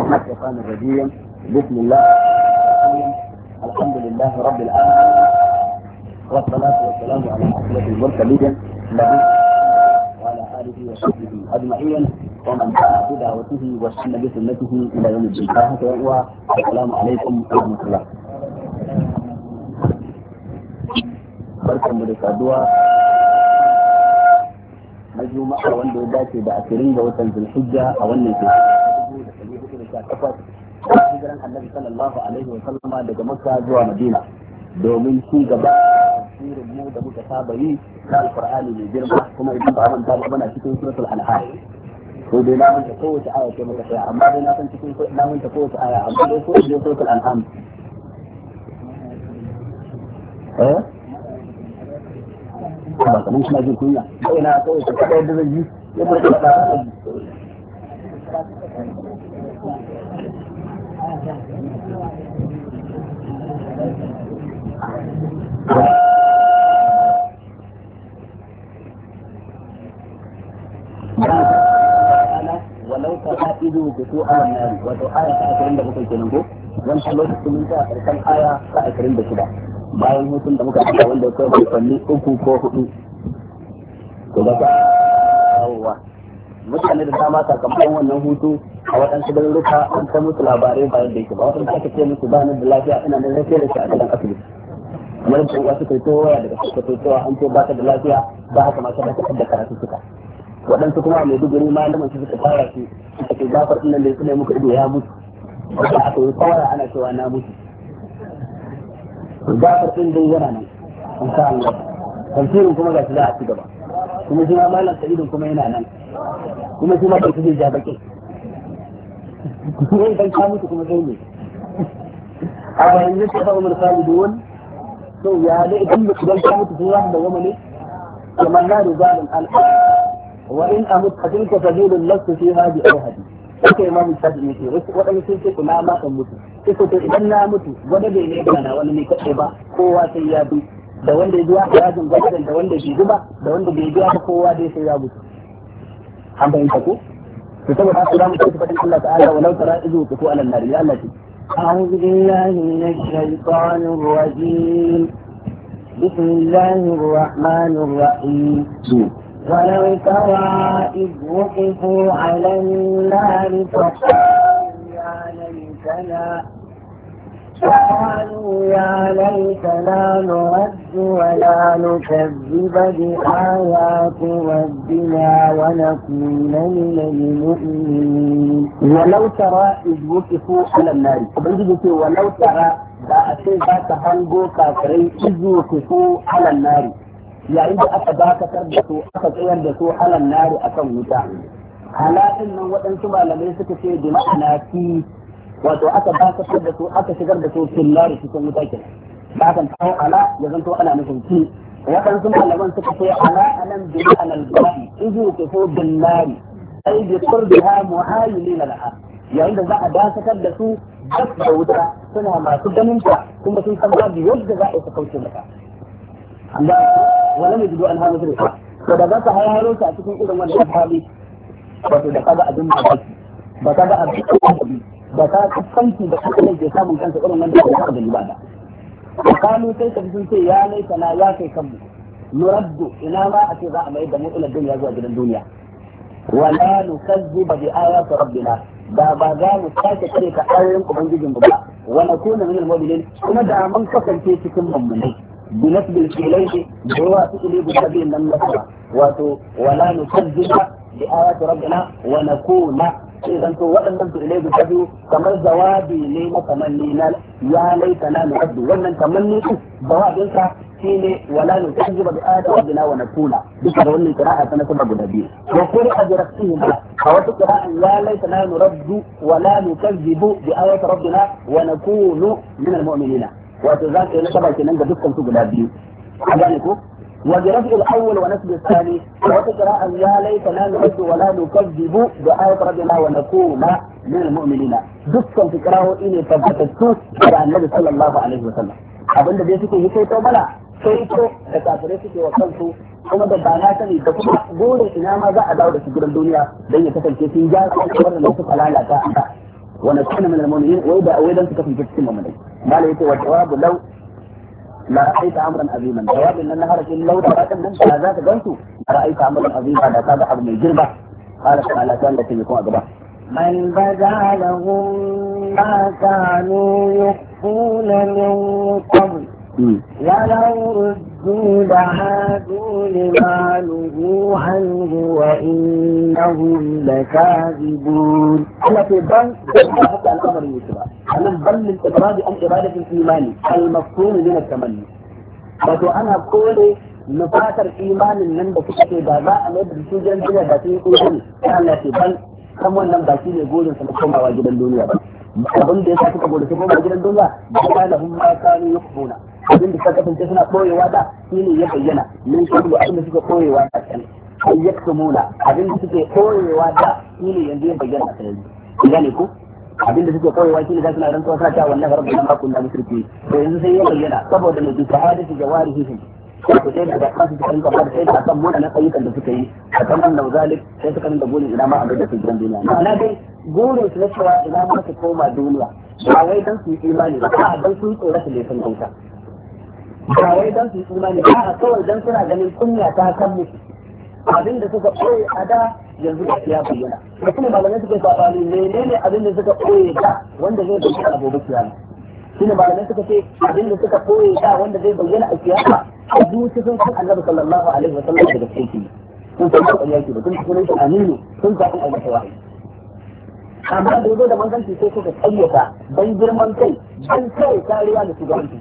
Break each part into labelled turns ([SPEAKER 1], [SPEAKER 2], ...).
[SPEAKER 1] الشيطان الرجيم. بسم الله الحمد لله رب العالمين، والصلاة والسلام على أشرف المرسلين وعلى آله وصحبه أجمعين ومن دعا بدعوته واستنى بسنته إلى يوم الدين. السلام عليكم ورحمة الله. barkan mu da saduwa na juma'a wanda ya dace da 20 ga watan Zulhijja a wannan shekara ta 1418 hijiran Annabi sallallahu alaihi wa sallama daga Makka zuwa Madina domin ci gaba da tafsirin mu da muka saba yi na Alqur'ani mai girma, kuma idan ba manta ba muna cikin suratul An'am. ko dai na manta kowace aya ce muka tsaya, amma dai na san cikin na manta kowace aya, amma dai ko da suratul An'am ba kamar suna jin kunya kawai na kawai ta kada yadda zai yi ya bar da ba ta yi walau ta ido ku so a wannan wato aya ta 27 kenan ko wannan lokacin mun ta karshen aya ta 26 bayan hutun da muka fara wanda kai bai fanni 3 ko 4 to da yawa mutane da dama sakamakon wannan hutu a waɗansu garuruka an ta musu labarai bayan da yake ba wata aka ce musu ba ni da lafiya ina nan lafiya da shi a cikin asibiti kamar da wasu kai to waya daga suka kai to an ce ba ta da lafiya ba haka ma ta da karatu suka waɗansu kuma mai duguri malaman su suka fara su suka ce gafar ɗin nan da su ne muka ido ya mutu wanda aka yi kawara ana cewa na mutu gafar ɗin dai yana nan an sa Allah tafsirin kuma ga shi za a ci gaba, kuma shi ma malam sa'idin kuma yana nan, kuma shi ma kai kuje ja bakin kuma idan ka mutu kuma sai ne a bayan yake ba umar salidun to ya da idan ka mutu sai ya da goma ne kamar na rijalun al'ad wa in amut fatilka sabilul lastu fi hadi ahadi sai imamu shafi ne waɗanda sun ce kuna ma kan mutu sai ko idan na mutu wanda bai ne kana wani ne kaɗai ba kowa sai ya bi da wanda ya biya harajin gwamnatin da wanda bai zuba da wanda bai biya ba kowa dai sai ya mutu an bayyana ko to saboda haka zamu ce fadin Allah ta'ala walau tara izu ku ala nar ya Allah أعوذ بالله من الشيطان الرجيم بسم الله الرحمن الرحيم ولو ترى إذ وقفوا على النار فقالوا يا ليتنا نرد ولا نكذب بآيات ربنا ونكون من المؤمنين. ولو ترى إذ وقفوا على النار ولو ترى da a ce za ta hango kafirai izu kufu halan nari yayin da aka dakatar da su aka tsayar da su halan nari akan wuta. Halatin nan waɗansu malamai suka ce da ma'ana fi wato aka dakatar da su aka shigar da su fillari cikin wuta ke ba kan kawo ala ya zanto ana nufin fi. Waɗansu malaman suka ce ala anan bi ma'anar ba'i izu kufu bin nari ai bi qurbiha muhayyilina laha yayin da za a dakatar da su da wuta suna masu ganin ta kuma sun san babu yadda za a yi kauce mata. Allah wala mai jido an hawo da to da za ka hayaro ta a cikin irin wannan hali wato da kaga abin da kake ba kaga abin da ka kanki da kake da samun kansa irin wannan da ka da ibada kanu sai ka sun ce ya laita na ya kai kanmu nuraddu ina ma a ce za a mai da mu ila duniya zuwa gidan duniya wala nukazziba bi ayati rabbina da ba za mu sake kare ka ayoyin ubangijin ba wa nakuna min al-mu'minin kuma da mun kasance cikin mummunai bi nasbil filayhi da wa su ile guda biyan nan nasara wato wala nukazziba bi ayati rabbina wa nakuna sai dan to waɗannan su ile guda biyu kamar jawabi ne na kamanni na ya laitana nu'addu wannan kamanni din jawabin sa shine wala nukazziba bi ayati rabbina wa nakuna duka da wannan qira'a ta nasaba guda biyu wa qira'a bi rabbihim a wata qira'an ya laitana nuraddu wala nukazzibu bi ayati rabbina wa nakunu min al-mu'minina wato za ka yi nasaba kenan ga dukkan su guda biyu a gane ko wa bi raf'i al-awwal wa nasb al-thani wa wata qira'an ya laitana nuraddu wala nukazzibu bi ayati rabbina wa nakuna min al-mu'minina dukkan su qira'o'i ne tabbatattu da Annabi sallallahu alaihi wa sallam abinda dai suke yi sai to bala sai ko da kafirai suke wa kansu kuma da ba na sani da kuma gore ina ma za a dawo da su gidan duniya don ya kasance sun ja su kamar da suka lalata
[SPEAKER 2] ونكون من المؤمنين وإذا تكفي في المؤمنين ما ليس والجواب لو لا رأيت أمرا عظيما جواب إن النهار لو رأيت من هذا تقلت رأيت أمرا عظيما هذا كان أبو من الجربة قال تعالى كان التي يكون أقبح
[SPEAKER 1] من بدا لهم ما كانوا يخفون من قبل ولو ردوا لعادوا لما نهوا عنه وإنهم لكاذبون.
[SPEAKER 2] التي بل حتى الأمر يتبع أنا بل للإبراد عن إرادة الإيمان المفهوم من التمني وأنا أقول نفاتر إيمان من بكتة بابا أنا برسوجا جدا باتي يقولون التي بل كم ونم باتي يقولون سنقوم واجب الدنيا abin da ya sa suka gode su goma gidan duniya da kalahum ma kanu yukfuna abin da suka kasance suna koyewa da shine ya bayyana min kullu abin da suka koyewa da kan yaktumuna abin da suke koyewa da shine yanzu ya bayyana a yanzu gane ku abin da suke koyewa shine da suna rantsuwa suna cewa wallahi rabbuna ma kunna mushriki to yanzu sai ya bayyana saboda ne bi shahadati jawarihi ko sai da kasu suka rinka ba da sai da kan mutanen ayyukan da suka yi a kan wannan zalik sai suka rinka gurin ina ma abin da suke gidan duniya ma'ana dai gurin su na cewa ina ma su koma duniya ba wai dan su yi imani ba a dan su tsora su laifin kanka ba wai dan su yi imani ba a kawai dan suna ganin kunya ta kan musu abin da suka koyi a da yanzu da ya bayyana da kuma malamai suka sabani menene abin da suka koyi da wanda zai bayyana a gobe kiyama shine malamai suka ce abin da suka koyi da wanda zai bayyana a kiyama a zuci sun san annabi sallallahu alaihi wa sallam daga cikin sun san da yake da sun san shi aminu sun san an masa wahayi amma da yazo da manzanci sai suka kayyata dan girman kai dan kai kariya da shugabanci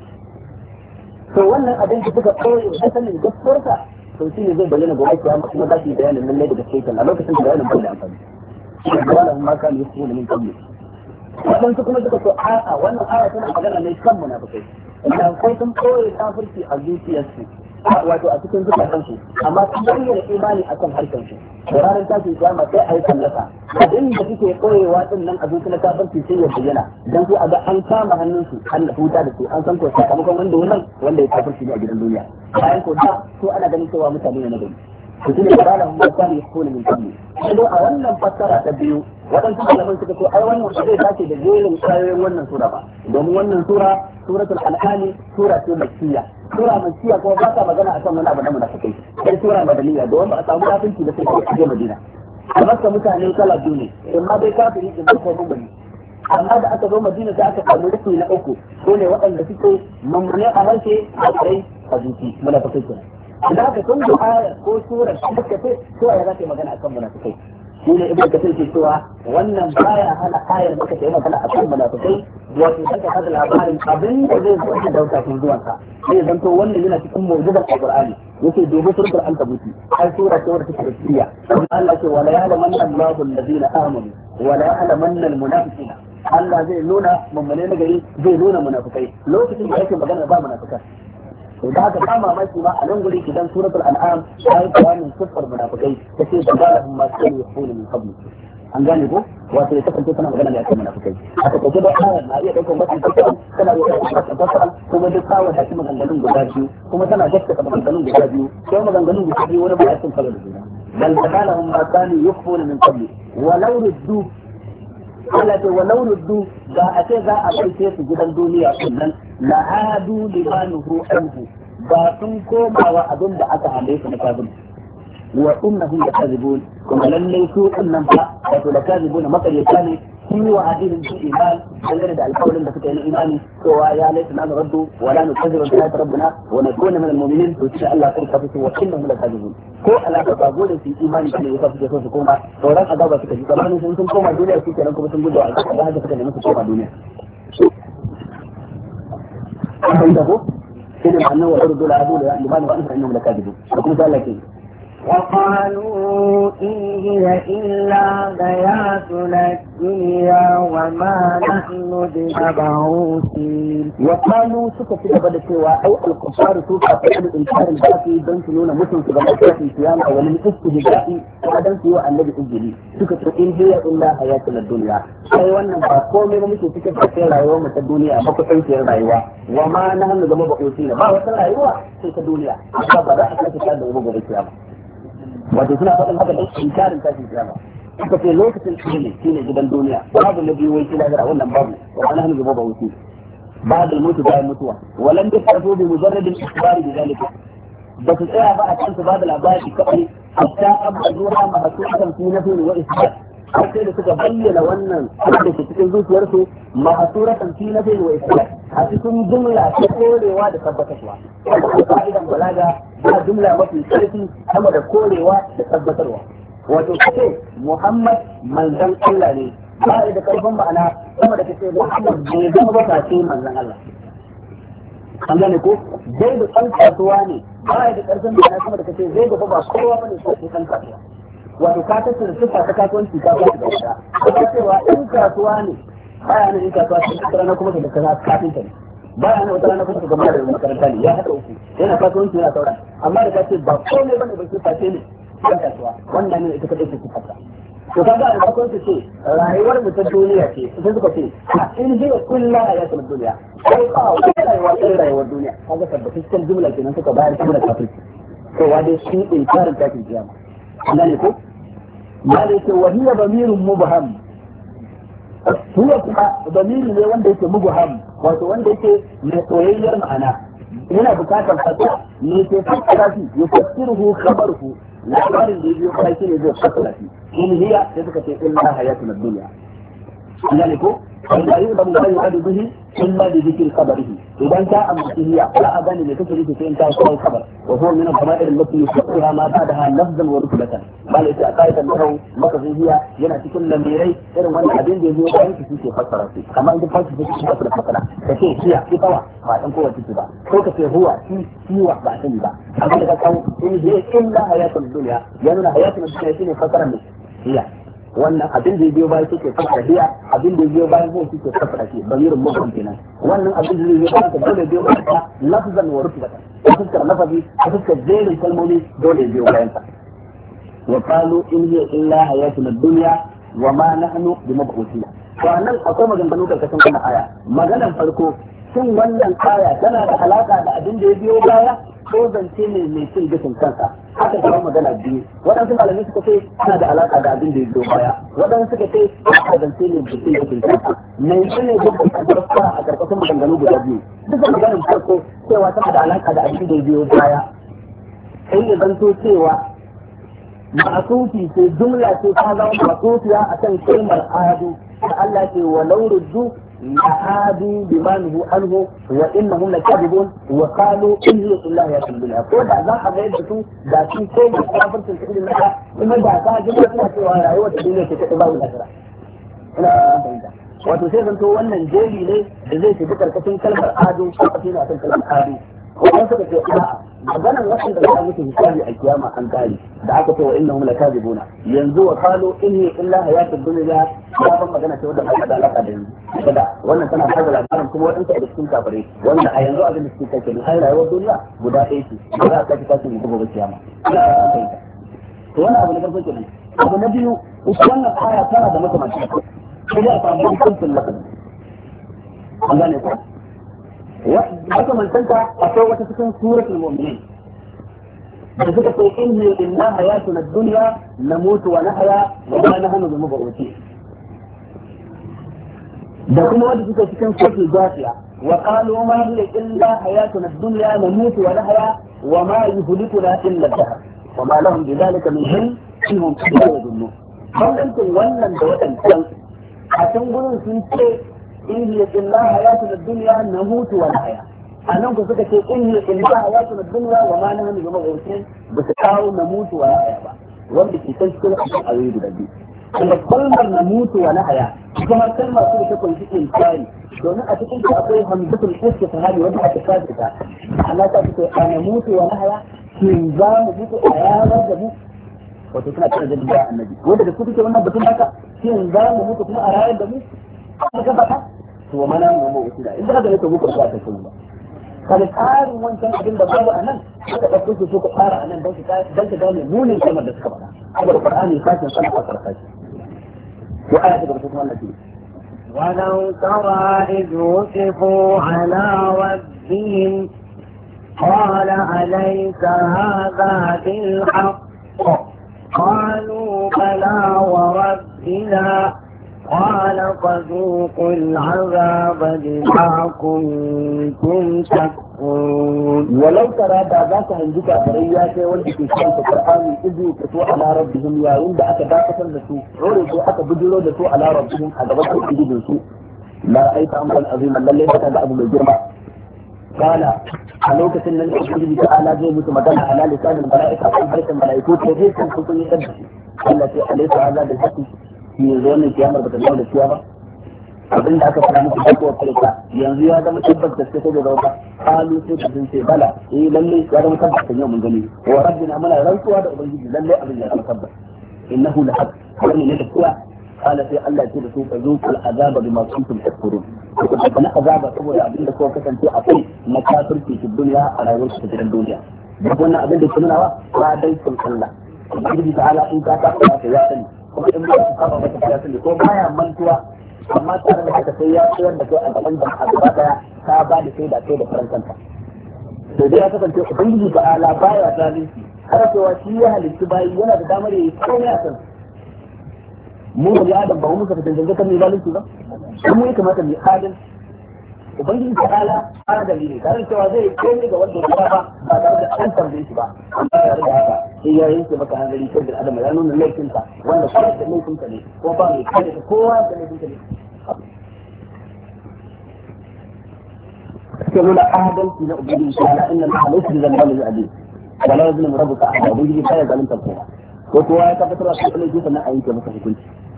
[SPEAKER 2] to wannan abin da suka koyi da sanin gaskiyarsa to shi ne zai bayyana gobe kiyama kuma za su yi bayanin lalle daga cikin a lokacin da bayanin bai da amfani shi ne wannan ma kan yi ne min kabli wadansu kuma suka so a'a wannan aya tana magana ne kan munafikai idan kai sun koyi kafirci a zuciyarsu wato a cikin zukatansu amma sun bayyana imani akan harshensu da ranar tashin kiyama sai a yi kallasa abin da suke koyewa din nan a zuciyar kafirci sai ya bayyana dan su a ga an kama hannunsu an huta da su an san ko sakamakon wanda ya kafirci ne a gidan duniya bayan ko da su ana ganin cewa mutane ne na gari to shine kana mun kan yi kone min kalli sai a wannan fassara ta biyu wadansu malaman suka ce ai wannan ba zai dace da jerin ayoyin wannan sura ba domin wannan suratul an'am sura ce makkiya sura makkiya kuma ba ta magana akan wani abu na munafikai sai sura madaniya domin ba a samu kafinci da sai ke Madina amma ka mutane kala biyu ne amma dai kafiri din ba ko bane amma da aka zo Madina sai aka samu rufi na uku ko ne waɗanda suke mamune a harshe a kai a zuci munafikai kenan idan aka tun da ayar ko sura da suka ce to ya zaka magana akan munafikai shi ne ibnu kasir ke cewa wannan baya hana ayar da take magana akan munafikai wato dan ka hada labarin abin da zai zo da dauka kun zuwan ka sai zan to wannan yana cikin mu'jizar alqur'ani yake dubo suratul ankabuti ai sura ce wadda take tafiya Allah ce wala ya'lamanna Allahu alladhina amanu wala ya'lamanna almunafiqina Allah zai nuna mummune na gari zai nuna munafikai lokacin da yake magana ba munafikai to da haka ba mamaki ma a nan guri idan suratul an'am ta yi bayanin siffar munafikai ta ce da galahum ma sai ya kula min qabli an gane ko wato ya kasance tana magana da akan munafikai aka kace da ayar na iya daukar mutum cikin tana iya daukar fasal kuma duk kawo da kuma maganganun guda biyu kuma tana gaskata maganganun guda biyu sai maganganun guda biyu wani ba sun fara da juna bal galahum ma kanu yukfuna min qabli walau ruddu Allah ce walau ruddu da a ce za a kai su gidan duniya kullun la'adu limanuhu anhu ba sun komawa abin da aka hale su na kafin wa innahum lakazibun kuma lallai su nan fa wato lakazibun makariyata ne shi wa hadin iman dangane da alƙawarin da suka yi na imani cewa ya laisa na raddu wa la nukazibu bi ayati rabbina wa nakuna min al-mu'minin to shi Allah ya karfafa su wa innahum lakazibun ko alaka ba gode su imani ne ya kafa su koma sauran azaba suka ji kamar sun koma duniya su kenan kuma sun gudu a cikin haka suka nemi su koma duniya an da ko sai da annabi wa raddu la adu la imani wa innahum lakazibun kuma sai Allah ke
[SPEAKER 1] وقالوا إن هي إلا حياتنا الدنيا وما نحن بمبعوثين.
[SPEAKER 2] وقالوا سكت بدل سوى أو الكفار سوى فعل إنكار الباقي بين سنون مسلم في غمرة القيامة ولم الاستهزاء وعدم سوى النبي الجليل سكت إن هي إلا حياتنا الدنيا. أي wannan ba komai ba muke cikin cikin rayuwar mu ta duniya ba ku san cikin rayuwa wa ma nahnu da mabu'usina ba wata rayuwa sai ta duniya amma ba za a sake ta da gobe kiyama wato suna faɗin haka da inkarin tashin kiyama suka ce lokacin shine gidan duniya babu na biyu wai shi lahira wannan babu wa ana hannu gaba wuce بعد الموت بعد الموتوى ولم يكتفوا بمجرد الاخبار بذلك بس tsaya ba a kan su ba da labari kawai hatta abduha mahsusan fi nafi wa isbat sai da suka bayyana wannan da ke cikin zuciyarsu mahsuratan fi nafi wa isbat a cikin jumla ta korewa da tabbatarwa ka'idan balaga ba jumla mafi karfi sama da korewa da tabbatarwa wato kace Muhammad manzon Allah ne ba da karfin ma'ana kuma da kace Muhammad bai zama ba sai manzon Allah an gane ko zai da kan kasuwa ne ba da karfin ma'ana kuma da kace zai da ba kowa bane sai kan kasuwa wato ka tace da sifa ta kasuwanci ka ba da ita kuma cewa in kasuwa ne baya nan in kasuwa sai rana kuma da kaza kafinta ne baya nan wata rana kuma ka gama da makaranta ne ya haka uku yana kasuwanci yana saura amma da kace ba komai bane ba sai ne kan kasuwa wannan ne ita kadai take kasuwa to kaga a bakon su ce rayuwar mu ta duniya ce sai suka ce in ji kullu ayatul dunya sai ba wata rayuwar duniya kaga tabbataccen jumla kenan suka bayar kuma da kafirci to wa dai shi inkarin kafin kiyama Allah ne ko malaka wa hiya damirun mubham huwa kuma damiri ne wanda yake mubham wato wanda yake mai soyayyar ma'ana yana bukatar fata ne ke fassara shi yufassiruhu khabaruhu labarin da biyo kai ne zai fassara shi in hiya sai suka ce illa hayatuna dunya yani ko wanda yi da mun yi bihi illa bi dhikri khabarihi idan ka ambaci hiya la agani ne kake rike in ka kawo khabar wa huwa min al-qama'ir allati yusaqiha ma ba'daha lafzan wa rutbatan bal ita qaidan nahu maka hiya yana cikin lamirai irin wannan abin da ya biyo bayan shi ke fassara shi kamar idan fassara shi ke fassara kace hiya itawa ba dan kowace ce ba ko kace huwa shi wa ba sani ba abin da ka kawo in hiya illa hayatul dunya yana hayatul dunya shine fassara ne hiya wannan abin da ya biyo bayan suke fassara hiya abin da ya biyo bayan ko suke fassara shi bamirin mutum kenan wannan abin da ya biyo bayan ka dole biyo bayan ka lafzan wa rutbatan fuskar lafazi fuskar jerin kalmomi dole biyo bayan ka wa qalu in hiya illa hayatuna dunya wa ma nahnu bimab'uthina to anan akwai maganganu karkashin wannan aya maganar farko shin wannan aya tana da alaka da abin da ya biyo baya ko zance ne mai cin gashin kansa haka kuma magana biyu waɗansu malamai suka ce tana da alaka da abin da ya biyo baya waɗansu suka ce haka zance ne mai cin gashin kansa mai ne duk da karfafa a karkashin maganganu guda biyu duka maganar farko cewa tana da alaka da abin da ya biyo baya sai ya zanto cewa ma'asufi ce jumla ce ta zama ma'asufiya a kan kalmar ahadu da Allah ce wa lauruddu لعادوا بما نهوا عنه وانهم لكاذبون وقالوا ان هي الله يا بالله ko da za a bayar da su da su ko da kafircin su irin haka kuma da ka ji suna cewa rayuwar ta duniya ce ta babu nasara ina fahimta wato sai zanto wannan jeri ne da zai shiga karkashin kalmar ado ko kafin a kan kalmar ado wannan suka ce a'a maganan wasan da za a mutu hisabi a kiyama an kare da aka ce wa innahum lakazibuna yanzu wa qalu inni illa hayatud dunya ya ban magana ce wanda ba da alaka da yanzu kada wannan tana fara labarin kuma wadansu da cikin kafare wanda a yanzu abin da suke kake ne ai rayuwar duniya guda ɗaya ce ba za ka kace ne gobe kiyama to wannan abu na farko kenan abu na biyu wannan aya tana da makamanci sai da ta mun kuntun lafazi an gane ko makamantanta akwai wata cikin suratul mu'minin da suka ce inni inna hayatuna ad-dunya namutu wa nahya wa ma nahnu bimab'uthi da kuma wanda suka cikin suratul jafiya wa qalu ma hiya illa hayatuna ad-dunya namutu wa nahya wa ma yuhlikuna illa ad-dahr wa ma lahum bidhalika min ilm innahum yadhunnun bambancin wannan da wadannan a can gurin sun ce in hiya illa hayatuna ad-dunya namutu wa nahya anan ku suka ce in hiya illa hayatuna ad-dunya wa ma nahnu bimab'uthin ba su kawo namutu wa nahya ba wanda ke kan cikin ayoyi guda biyu kuma kalmar namutu wa nahya kuma kalmar su da ta kunshi inkari domin a cikin ta akwai hamzatul istifhami wanda aka kafa ta Allah ta ce namutu wa nahya kin za mu mutu a yanar da mu wato suna kira da annabi wanda da kuke wannan batun haka kin za mu mutu kuma a rayar da mu ka faɗa to mana mu mu usida in da ga to muku ba ta kuma kada tsarin wancan abin da babu anan ka dauko su ka fara anan dan ka gane munin kamar da suka faɗa saboda Qur'ani sakin sana ka farka shi to aya ta gaba kuma Allah ce
[SPEAKER 1] ولو ترى إذ وقفوا على ربهم قال أليس هذا بالحق قالوا بلى وربنا قال فذوقوا العذاب بما كنتم تكفرون.
[SPEAKER 2] ولو ترى ذاك عندك بريات والتي في القرآن إذ يكتوا على ربهم يا عند أتباكة النسوء عرضوا أتبدلوا نسوء على ربهم أدبتوا إذ نسوء لا رأيت أمرا عظيما للي بكذا أبو الجرمى. قال علوك سنن الله تعالى زي متمدن على لسان الملائكة وحرك الملائكوت وزيد كان كنتم يتبسي التي أليس هذا بالحق في زون القيامة بتدعون القيامة abin da aka fara muku dakuwar farka yanzu ya zama tabbas da sai da zauka kalu sai da sun ce bala lalle ya zama tabbas yau mun gani wa rabbina mala rantsuwa da ubangiji lalle abin ya zama tabbas innahu la haqq wannan ne da kuwa qala sai Allah ya ce da su fazuqul azaba bima kuntum takfurun ko na azaba saboda abin da kuka kasance a kai na kafirci cikin duniya a rayuwar ku ta duniya duk wannan abin da ke nuna wa dai sun Allah ubangiji ta'ala in ka ta ya sani kuma in ba ka saba mata ya sani ko baya mantuwa amma tare da haka sai ya tsayar da kai a gaban jama'a gaba daya ta ba da sai da kai da farkanta to dai ya kasance ubangiji ba ala baya zalunci har cewa shi ya halitta bayi yana da damar yayi komai a kan mu da adam ba mu muka fitan zanga kan zalunci ba kuma ya kamata mu adal ubangiji ta ala adali ne tare cewa zai komai ga wanda ya ba tare da an tambaye shi ba amma tare da haka sai ya yanke maka hanzari kai da adam ya nuna laifinka wanda kuma da laifinka ne ko ba mai kare da kowa da laifinka ne كلنا أهدل في نؤمن تعالى إن الله ليس بظلام للعبيد ولا يظلم ربك أحدا ويجي فيها ظالم تبقى وكوا يتفتر أشياء اللي جيت أنا أعيك بك في كل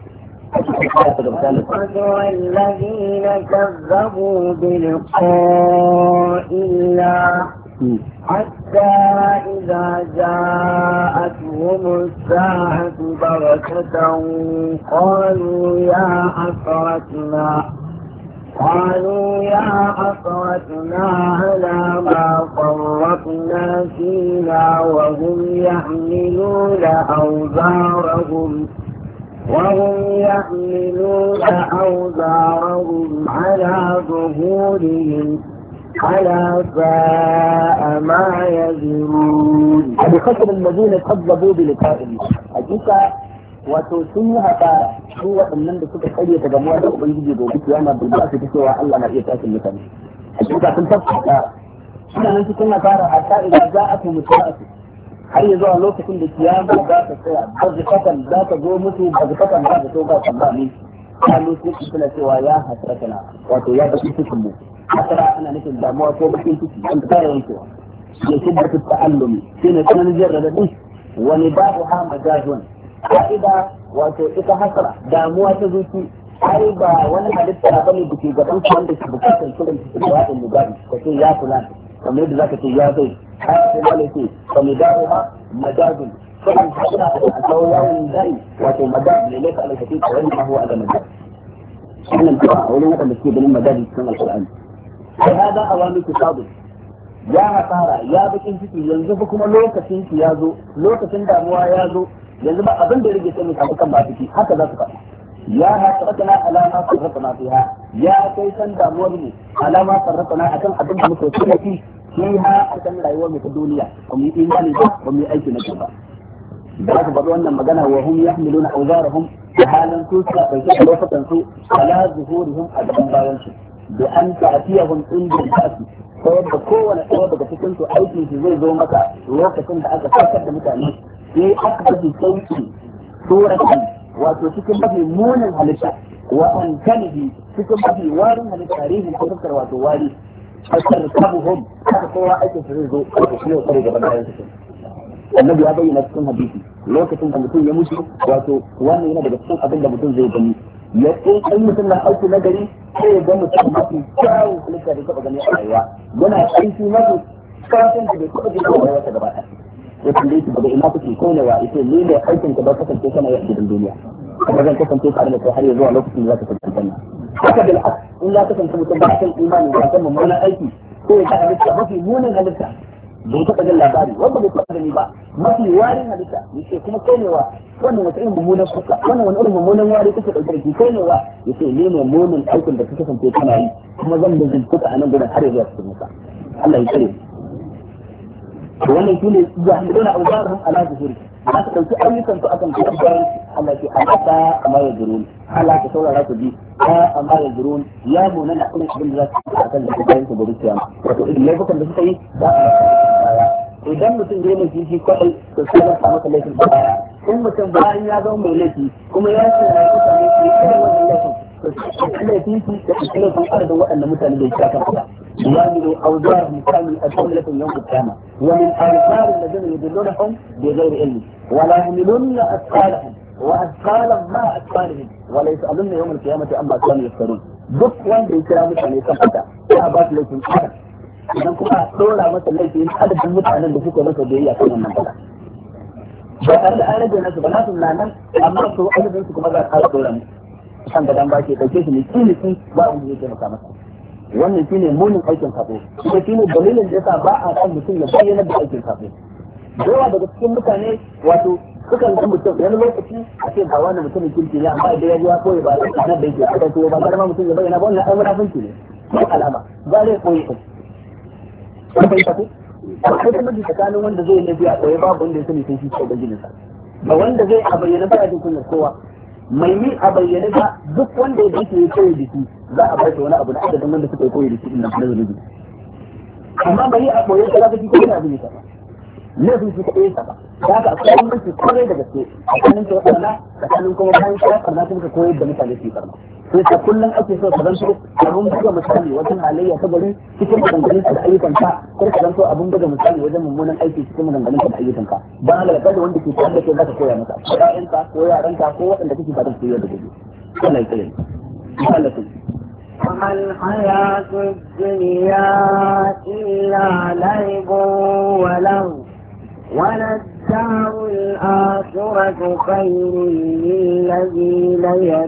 [SPEAKER 1] والذين كذبوا بلقاء الله حتى إذا جاءتهم الساعة بغتة قالوا يا حسرتنا على ما فرطنا فيها وهم يحملون أوزارهم على ظهورهم على ساء ما يزرون.
[SPEAKER 2] بخسر الذين كذبوا بلقاء الله حقيقة wato sun yi haka su waɗannan da suka karya ta gamuwa da ubangiji gobe kiyama bai ba su ta cewa Allah na iya tashin mutane a cikin sun tabbata suna nan cikin nasara hatta idan za a kuma sa'atu har ya zuwa lokacin da kiyama za ta tsaya bazikatan za ta zo musu bazikatan za ta so ba tambami kalu sai suna cewa ya hasratana wato ya baki cikin mu hasara ana nufin damuwa ko bakin ciki wanda ta yankewa ya shiddatu ta'allumi shine sanan jarradin wani babu ha majazun ka'ida wato ita hasara damuwa ta zuci ai ba wani halitta ba ne da ke gaban su wanda ke bukatar kiran cikin waɗin mugabi ka ce ya kula kamar yadda zaka ce ya zai har sai wale ce ka mai dawo ma majazun kuma suna a kawo yawon zai wato majaz ne laifin alkaci ka wani mahuwa da majaz wannan kuma a wurin waɗanda suke ganin majazi cikin alkur'ani sai hada awami ku sabu ya hasara ya bakin ciki yanzu fa kuma lokacin ki ya zo lokacin damuwa ya zo yanzu ba abin da ya rage sai mu samu kan ba ciki haka za su faɗa ya hasratana alama sarrafana fiha ya kai san damuwar mu alama sarrafana akan abin da muke so fi fiha akan rayuwar mu ta duniya ba mu yi imani ba ba mu yi aiki na ba da aka faɗi wannan magana wa hum yahmiluna awzarahum da halin su suka ɗauki da lokutan su ala zuhurihim a gaban bayan su da an ta'tiyahum inda ta'ti ta yadda kowane ɗaya daga cikin su aikin shi zai zo maka lokacin da aka sakar da mutane sai aka fi sauki suratan wato cikin mafi munin halitta wa an kanihi cikin mafi warin halitta rihin turkar wato wari fasar kabuhum haka kowa aikin su zai zo wato shi ne kare gaban bayan su annabi ya bayyana cikin hadisi lokacin da mutum ya mutu wato wannan yana daga cikin abin da mutum zai gani ya ce kan mutum na aiki na gari sai ya ga mutum mafi kyawun halitta da taɓa gani a rayuwa yana aiki mafi kafin da bai taɓa gani a rayuwa ta gaba ɗaya ya kalle shi daga ina kuke ko ne wa ita ne ne aikin ka ba kasance kana yi a cikin duniya kuma zan kasance tare da kai har ya zuwa lokacin da za ka kasance nan haka bil aks in ya kasance mutum ba kan imani ba kan mummunan aiki ko ya ga halitta mafi munin halitta bai taɓa jin labari wanda bai taɓa gani ba mafi warin halitta yace kuma kai ne wa wannan wata irin mummunan fuska wannan wani irin mummunan wari kake dauke da shi kai ne wa yace ne ne munin aikin da kake kasance kana yi kuma zan da jinkuta a nan gurin har ya zuwa cikin musa Allah ya kare wannan shine yahmiluna awzarahum ala zuhuri za su ɗauki ayyukan su akan kuma bayan Allah ke alata amma ya zurun Allah ka saurara ku ji amma ya zurun ya muna na kuma abin da za su yi akan da bayan su bari kiyama wato idan laifukan da suka yi za a idan mutum zai mai shi kwaɗai to sai ya samu laifin da baya in mutum bayan ya zama mai laifi kuma ya ce na kusa ne su yi irin wannan laifin to sai laifin su da su laifin adadin waɗannan mutane da ya shafa kuɗa يعملوا أوزارهم كامل أسئلة يوم القيامة ومن آثار الذين يدلونهم بغير علم ولا يحملن أثقالهم وأثقالا ما أثقالهم ولا يسألون يوم القيامة أما كانوا يفترون duk wanda ya kira mutane kan fata ya ba su laifin adam idan kuma dora masa laifin adadin mutanen da suka masa biyayya kan wannan fata ba tare da an rage nasu ba nasu na nan amma su adadin su kuma za a dora mu kan gadan ba ke dauke su ne kilisi ba wanda zai taimaka masa wannan shine munin aikin sabo kuma shine dalilin da yasa ba a san mutum ya bayyana da aikin sabo yawa daga cikin mutane wato sukan ga mutum wani lokaci a ce ba wani mutumin kirki ne amma idan ya ji ya koyi ba a nan da yake kada ko ba karama mutum ya bayyana ba wannan ai munafinci ne ba alama ba zai koyi ko ba bai tafi akwai kuma tsakanin wanda zai lafi a koyi babu wanda ya sani sai shi ko da jininsa ba wanda zai a bayyana ba ya jin kunyar kowa mai yi a bayyane ba duk wanda ya dace ya koyi da shi za a bai wani abu da adadin wanda suka koyi da shi din nan na zunubi amma bai a koyi da zaka ji ko ne abin ya saba ne sun shi kaɗai saba da haka akwai bambanci kwarai da gaske tsakanin ka waɗanda tsakanin kuma bayan ka karna kuma ka koyar da mutane su yi karna sai ka kullum ake so ka zanto abun buga misali wajen halayya ta gari cikin maganganun da ayyukan ka kar ka zanto abun buga misali wajen mummunan aiki cikin maganganun da ayyukan ka ba halaka da wanda ke tare da kai zaka koya masa ko ƴaƴanka ko yaranka ko waɗanda kake fatan su yi da gobe Allah ya kare Allah ya
[SPEAKER 1] وما الحياة الدنيا إلا لعب ولهو وللدار الآخرة خير للذين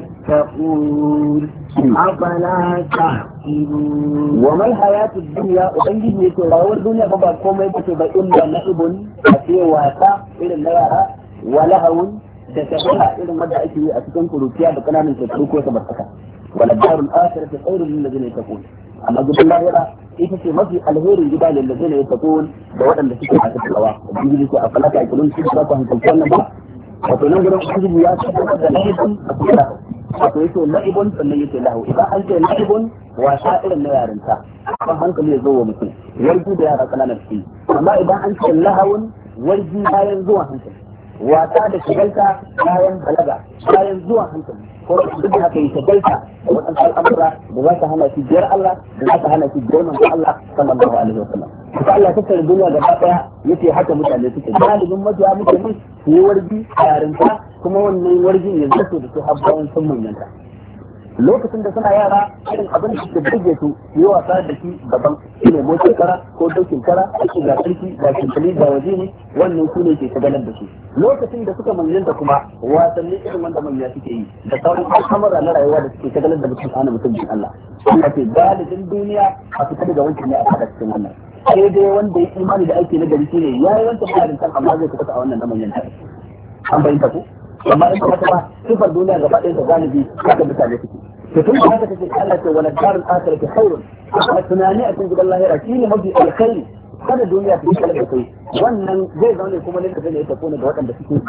[SPEAKER 1] يتقون أفلا تعقلون
[SPEAKER 2] وما الحياة الدنيا وبنجد يتراور الدنيا بابا كوما يتبع إلا لعب أتي واسع إلى الليارة ولهو تتبعها إلى مدى أتي أتكون كروتيا بكنا من تتروك وتبرتك وللدار الآخرة خير للذين يتقون أما قلت الله يرى ita ce mafi alherin gida da lalazina ya tafi da waɗanda suke a cikin rawa ubangiji ce a falaka a kulun shi ba ku hankalci wannan ba wato nan gurin ubangiji ya ce da la'ibun a cikin lahu wato yake la'ibun sannan yake lahu idan an ce la'ibun wasa irin na yarinta kan hankali ya zo wa mutum warji da yara ƙananan ciki amma idan an ce lahawun warji bayan zuwan hankali wasa da shigalta bayan balaga bayan zuwan hankali ko duk da haka yi shagalta da waɗansu al'amura da za ta hana shi biyar Allah da za ta hana shi biyar manzo Allah sallallahu alaihi wa sallam. Kuka Allah ta tsare duniya gaba ɗaya yace haka mutane suke. Galibin mabiya mutane su yi wargi a yarinta kuma wannan wargin ya zato da su har bayan sun manyanta. Lokacin da suna yara irin abin da ke burge su yi wasa da shi daban shi ne motsin kara ko dokin kara ake ga sarki ga kinkali ga waje ne wannan su ne ke shagalar da su lokacin da suka manyanta kuma wasanni irin wanda manya suke yi da sauran al'amura na rayuwa da suke shagalar da mutum ana mutum bin Allah Allah ce galibin duniya a fita daga wancan ne a fada cikin wannan sai dai wanda ya imani da aiki na gari shi ne ya yi wancan bayanin kan amma zai fita a wannan na manyan tare an bayyana ku amma in kuma ba sifar duniya gaba ɗaya ta galibi haka mutane suke to tun da haka take Allah ce wala darul akhirati khairun a tunani a cikin gidan lahira shine mafi alkhairi kada duniya ta kalla da kai wannan zai zaune kuma ne kaje ne ta kona da waɗanda suke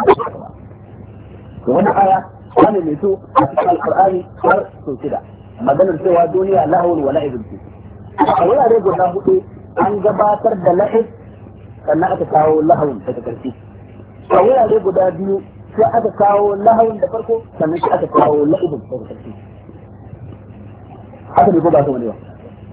[SPEAKER 2] to wannan aya wani mai to a cikin alqur'ani har so kida maganar cewa duniya lahul wa la'ibun ce a wurare guda hudu an gabatar da la'ib sannan aka kawo lahul daga ƙarshe a wurare guda biyu sai aka kawo lahawun da farko sannan sai aka kawo la'ibun daga ƙarshe haka ne ko ba ta wani ba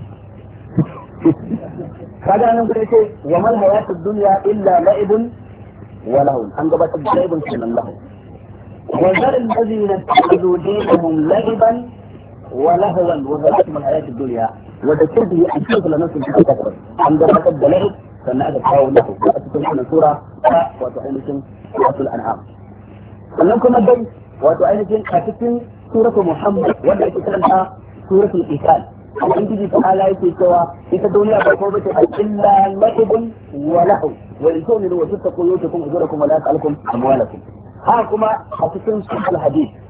[SPEAKER 2] kaga nan kuma ce wa mal hayatud dunya illa la'ibun wa lahun an gabatar da la'ibun sannan lahun wa zal ladina takhudhu dinahum la'iban wa lahwan wa zalatum al hayatud dunya wa takdihi an tukla nafsun fi takbar an gabatar da la'ib sannan aka kawo lahu a cikin wannan sura wato ainihin suratul an'am sannan kuma dai wato ainihin a cikin suratul muhammad wanda ake karanta suratul qital ubangiji ta'ala yake cewa ita duniya ba ko bace illa la'ibun wa lahu wa in tu'minu wa tattaqu yutukum ujurakum wa la yas'alukum amwalakum ha kuma a cikin suratul hadid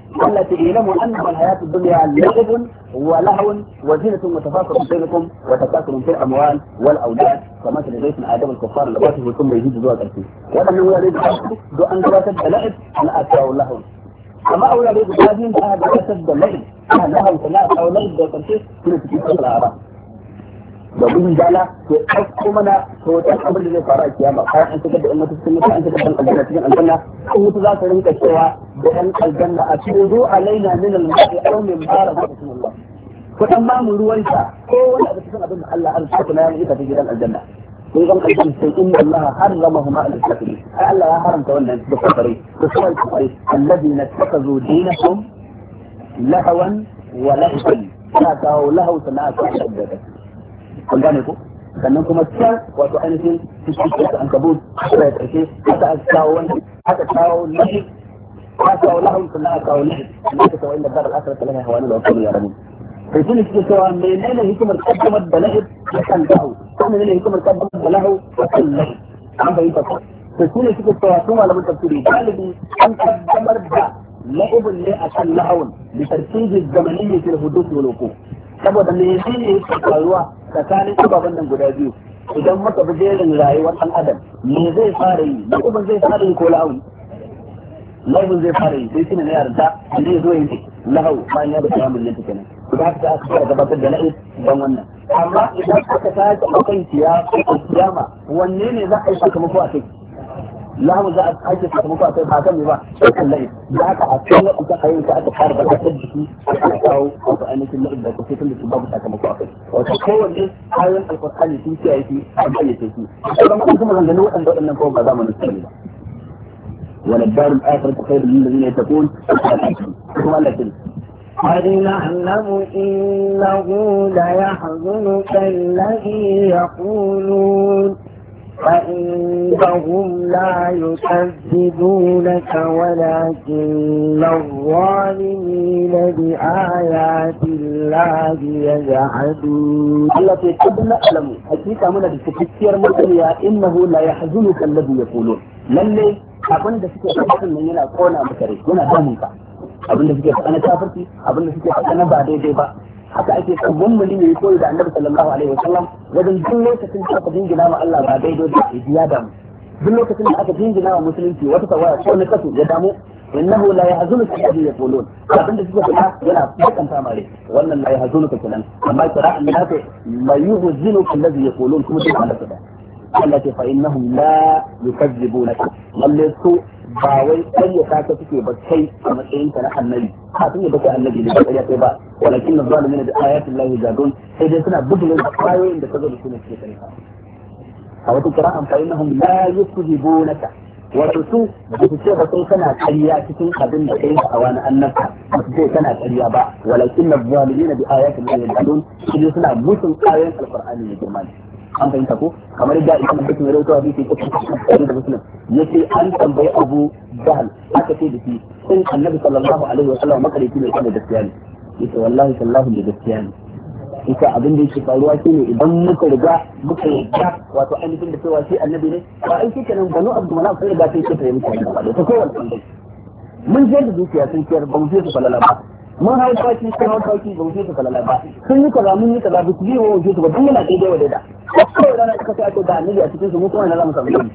[SPEAKER 2] التي اعلموا انما الحياه الدنيا لعب ولهو وزينه وتفاخر بينكم وتكاثر في الاموال والاولاد كمثل غيث ادم الكفار اللواتي ثم يزيد ذو الارض. وهذا هو الذي دو ان دراسه اللعب انا اتاه اللهو. كما اولى بهذه دراسه اللعب لهو ثلاث او لعب وتنسيق في الاعراف. domin jala ke ɗauko mana hoton abin da zai faru a kiyama har an shigar da yan mutu cikin mutu an shigar da aljanna cikin aljanna kan mutu za su rinka cewa da yan aljanna a cikin zo alaina min al-ma'i aw min baraka rasulullah ko dan ba mu ruwan sha ko wani abu cikin abin da Allah an saka na ita ta gidan aljanna sai dan aljanna sai inna Allah harramahuma al-kafirin ai Allah ya haramta wannan da kafare da suwal kafare alladhina takazu dinahum lahawan wa lahiban kana kawo lahu sana'a ta shaddada kun gane ko sannan kuma can wato ainihin cikin an kabul da ya karshe aka kawo wani aka kawo lahi aka kawo lahun sannan aka kawo lahi sannan aka kawo inda dar al-asr ta lahi hawani da wasu ya rabu sai shi ne suke cewa menene hikimar kaddamar da lahi akan lahu ko menene hikimar kaddamar da lahu akan lahi an bayyana ko sai shi ne suke cewa su malamin tafsiri galibi an kaddamar da la'ibun ne akan lahawun bi tartibi zamaniyyi fil hudud wal wuquf saboda menene yake faruwa tsakanin ababen nan guda biyu idan muka bi jerin rayuwar ɗan adam me zai fara yi la'ibun zai fara yi ko la'aun la'ibun zai fara yi sai shine na yarda zai zo yi lahau bayan ya da kamun ne take nan da haka aka fara gabatar da la'ib dan wannan amma idan aka tashi akan kiyama wanne ne za a yi sakamako a kai lahu za a ake sakamako a kai ba kan ba sai kan la'ib da haka a cikin wadannan ayyuka aka fara gabatar da shi aka kawo wato ainihin la'ib da kusa tun da babu sakamako a kai wato kowanne ayoyin alƙur'ani sun kiyaye shi a bayyana shi sauran kuma maganganu waɗannan ko ba za mu nufi ba وللدار الآخرة خير للذين يتقون ثم الله
[SPEAKER 1] قد نعلم إنه ليحزنك الذي يقولون فإنهم لا يكذبونك ولكن الظالمين بآيات الله يجحدون.
[SPEAKER 2] التي قد نعلم حقيقة من التفكير مثلها إنه لا يحزنك الذي يقولون للي abin da suke faɗa nan yana kona maka rai yana damun ka abin da suke faɗa na kafirci abin da suke faɗa na ba daidai ba haka ake son mummuni ne koyi da Annabi sallallahu alaihi wasallam wajen duk lokacin da aka jingina ma Allah ba daidai da ya damu duk lokacin da aka jingina wa musulunci wata tawaya ko na kasu ya damu innahu la yahzunuka alladhi yaqulun abin da suke faɗa yana bakanta mare wannan la yahzunuka kenan amma qira'an nafi la yuhzinuka alladhi yaqulun kuma duk Allah ta التي فإنهم لا يكذبونك واللي ba wai ƙaryata ka suke ba kai a matsayin ka na annabi a sun yi baka annabi da ƙarya kai ba walakin na zalimin da ayatul lahi jadun sai dai suna bugulun da ayoyin da ka zo da su ne suke ƙarya a wata kira'an fa innahum la yukذibunaka wato su ba su ce ba sai kana ƙarya cikin abin da kai a wani annabta ba su ce kana ƙarya ba walakin na zalimin da ayatul lahi jadun sai suna musun ayoyin alqur'ani ne girma ne an fahimta ko kamar da imam Bukhari ya rawaito hadisi ko da Muslim yace an tambayi Abu Jahl aka ce da shi in Annabi sallallahu alaihi wa sallam makarici ne kan gaskiya ne yace wallahi sallahu da gaskiya ne ita abin da yake faruwa shine idan muka riga muka yarda wato ainihin da cewa shi annabi ne ba ai shi kenan banu Abdul Manaf sai riga sai ta yi mutane ba ta kowace bangare mun je da dukiya sun kiyar ba mu je su falala ba mun hau kawaki sun hau kawaki ba mu je su falala ba sun yi kaza mun yi kaza ba su biyo wa wuce su ba duk muna daidai wa daida kawai rana suka sai ake da annabi a cikin su mu kuma na zamu samu dai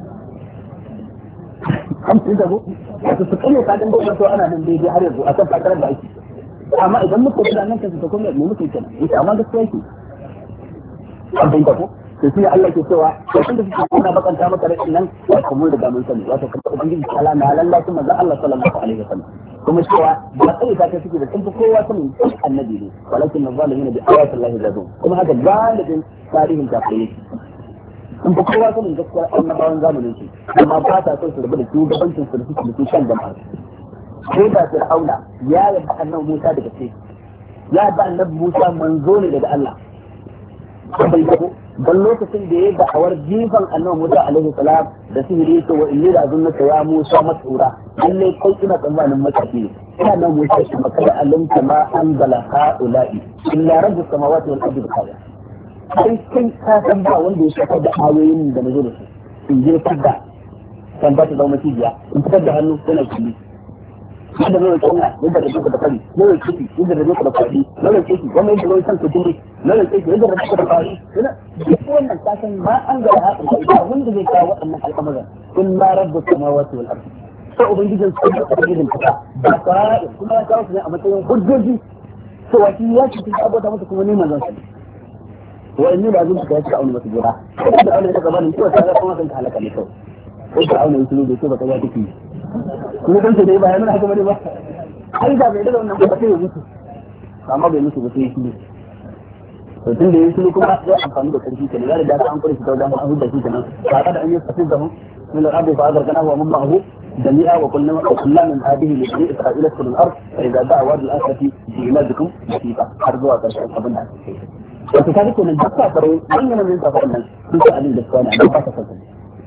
[SPEAKER 2] an tsinta ko wato su kalle ka dan gobe to ana nan daidai har yanzu a kan fakarar da ake amma idan muka kula nan kansu ta kuma mu muke kenan ita amma gaskiya yake an tsinta ko to shi Allah ke cewa to tunda suke kuna bakanta maka rashin nan wato mun riga mun sani wato kuma ubangiji ta'ala na lallahi manzo Allah sallallahu alaihi wasallam kuma cewa ba sai ta suke da tuntu kowa sanin annabi ne walakin zalimin bi ayati Allah zadun kuma haka galibin tarihin kafirai sun fi kowa sanin gaskiyar annabawan zamanin su amma ba ta so su rabu da shugabancin su da suke da shan jama'a ko da Fir'auna ya yarda annabi Musa da gaske ya yarda annabi Musa manzo ne daga Allah bai ko dan lokacin da ya da'awar jifan annabi Musa alaihi salam da sihiri yake wa inni la azunnaka ya Musa mas'ura lalle kai ina tsammanin mataki ne ina nan Musa shi makara alimta ma anzala haula'i illa rabbus samawati wal ardi bikhaya kai ka san ba wanda ya shaka da ayoyin da nazo da su in je fadda san ba ta zama cibiya in fitar da hannu yana kulli yadda zai Allah yadda da duka da fari zai kici yadda da duka da fari zai kici wannan yadda zai san kudi zai kici yadda da duka da fari duk wannan ta san ma an ga haɗin da wanda zai kawo waɗannan al'amuran kun ma rabbus samawati wal ardi sai ubangijin su da ubangijin ta ba fara kuma ya kawo su ne a matsayin hujjoji to wati ya ci cikin abota masa kuma neman zan sani wa inni la zunka ya ci auni masu jira da auni ta gabanin ko ta ga kuma kan halaka ne kawai ko ta auni su ne ba ta ga take kuma kan sai ba yana haka bane ba ai da bai da wannan ba sai ya mutu amma bai mutu ba sai shi to tun da yake kuma zai amfani da karfi kenan ya riga an kure shi da wajen an hudda shi kenan ba da an yi tafsir da mu min al-ardi fa agarkana wa man ma'ahu جميعا وكلنا من هذه لبني إسرائيل اسكنوا الأرض فإذا جاء وعد الآخرة جئنا بكم نصيبا أرجوها ترشحوا قبلنا وكذلك من دفع فرون من من تفعلنا تسألين دفعنا عن دفع تفعلنا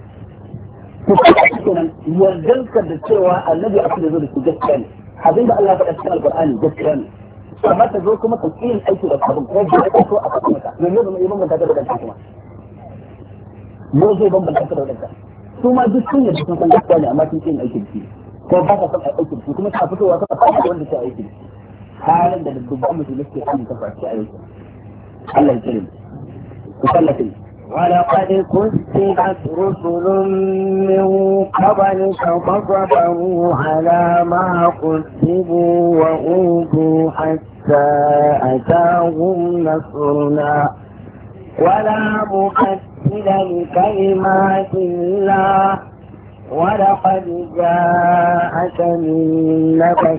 [SPEAKER 2] تسألين يرجلك بالسوى الذي أصل ذلك جسكاني حبيب الله فأسكان القرآن جسكاني فما تزوركم تسئين أي سورة قبل رجل أكثر أفضلك من يوم يوم من تجربة الحكمة موزي بمبن أكثر ولك su ma duk sun yadda sun san gaskiya ne amma sun ce aikin shi ko ba ka san aikin shi kuma ta fitowa ta fara wanda ta aikin halin da dubban mutum suke kan ta fara aikin Allah ya kire ku sallatin
[SPEAKER 1] ولقد كذبت رسل من قبلك فصبروا على ما كذبوا وأوذوا حتى أتاهم نصرنا ولا مبدل لكلمات الله ولقد جاءك من نبأ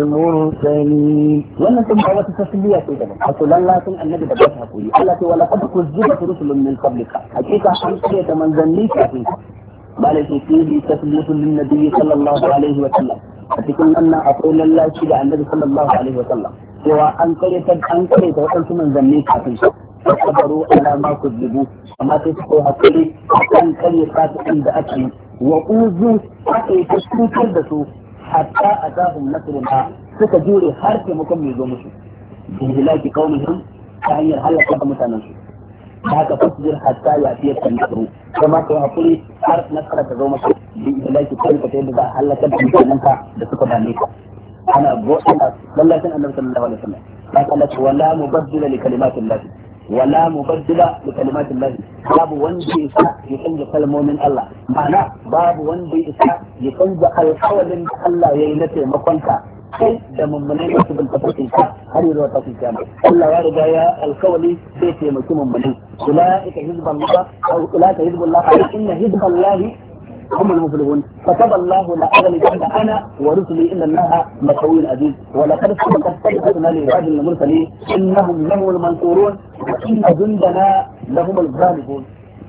[SPEAKER 1] المرسلين.
[SPEAKER 2] لما تنبع وتسلية كده حصل الله سن النبي بدأها قولي التي ولقد كذبت رسل من قبلك حقيقة حقيقة من ذنبك فيك بل فيه تسلية للنبي صلى الله عليه وسلم فتكون أن أقول الله كده النبي صلى الله عليه وسلم سوى أنكرت وأنت من ذنبك فيك فصبروا على ما كذبوا وما تسقوا هكذا كان كلمات عند أكل وأوذوا حتى تشكوا حتى أتاهم نصرنا ستجوري حرف مكمل ومشي بهلاك قومهم فهي هلك متنشي haka fasbir hatta ya'tiyaka an-nasru kuma ko hakuri har nasara ta zo maka bi ilahi kanka ta yadda za a halaka da mutanenka da suka dame ka ana godiya lallacin annabi sallallahu alaihi wasallam ba Allah wala mubaddila li kalimatillah wala mubaddila li kalimatillah babu wanda ya canza kalmomin Allah ma'ana babu wanda ya canza alƙawarin da Allah yayi na taimakon ka kai da mummunai da su bin tafarkin ka har yi zuwa tafi kiyama Allah ya riga ya alkawali zai taimaki mummunai ulaika hizballah aw ulaika hizballah inna hizballahi هم المفلحون كتب الله لأغلبن أنا ورسلي إن الله لقوي عزيز ولقد سبقت كلمتنا لعباد المرسلين إنهم لهم المنصورون وإن جندنا لهم الغالبون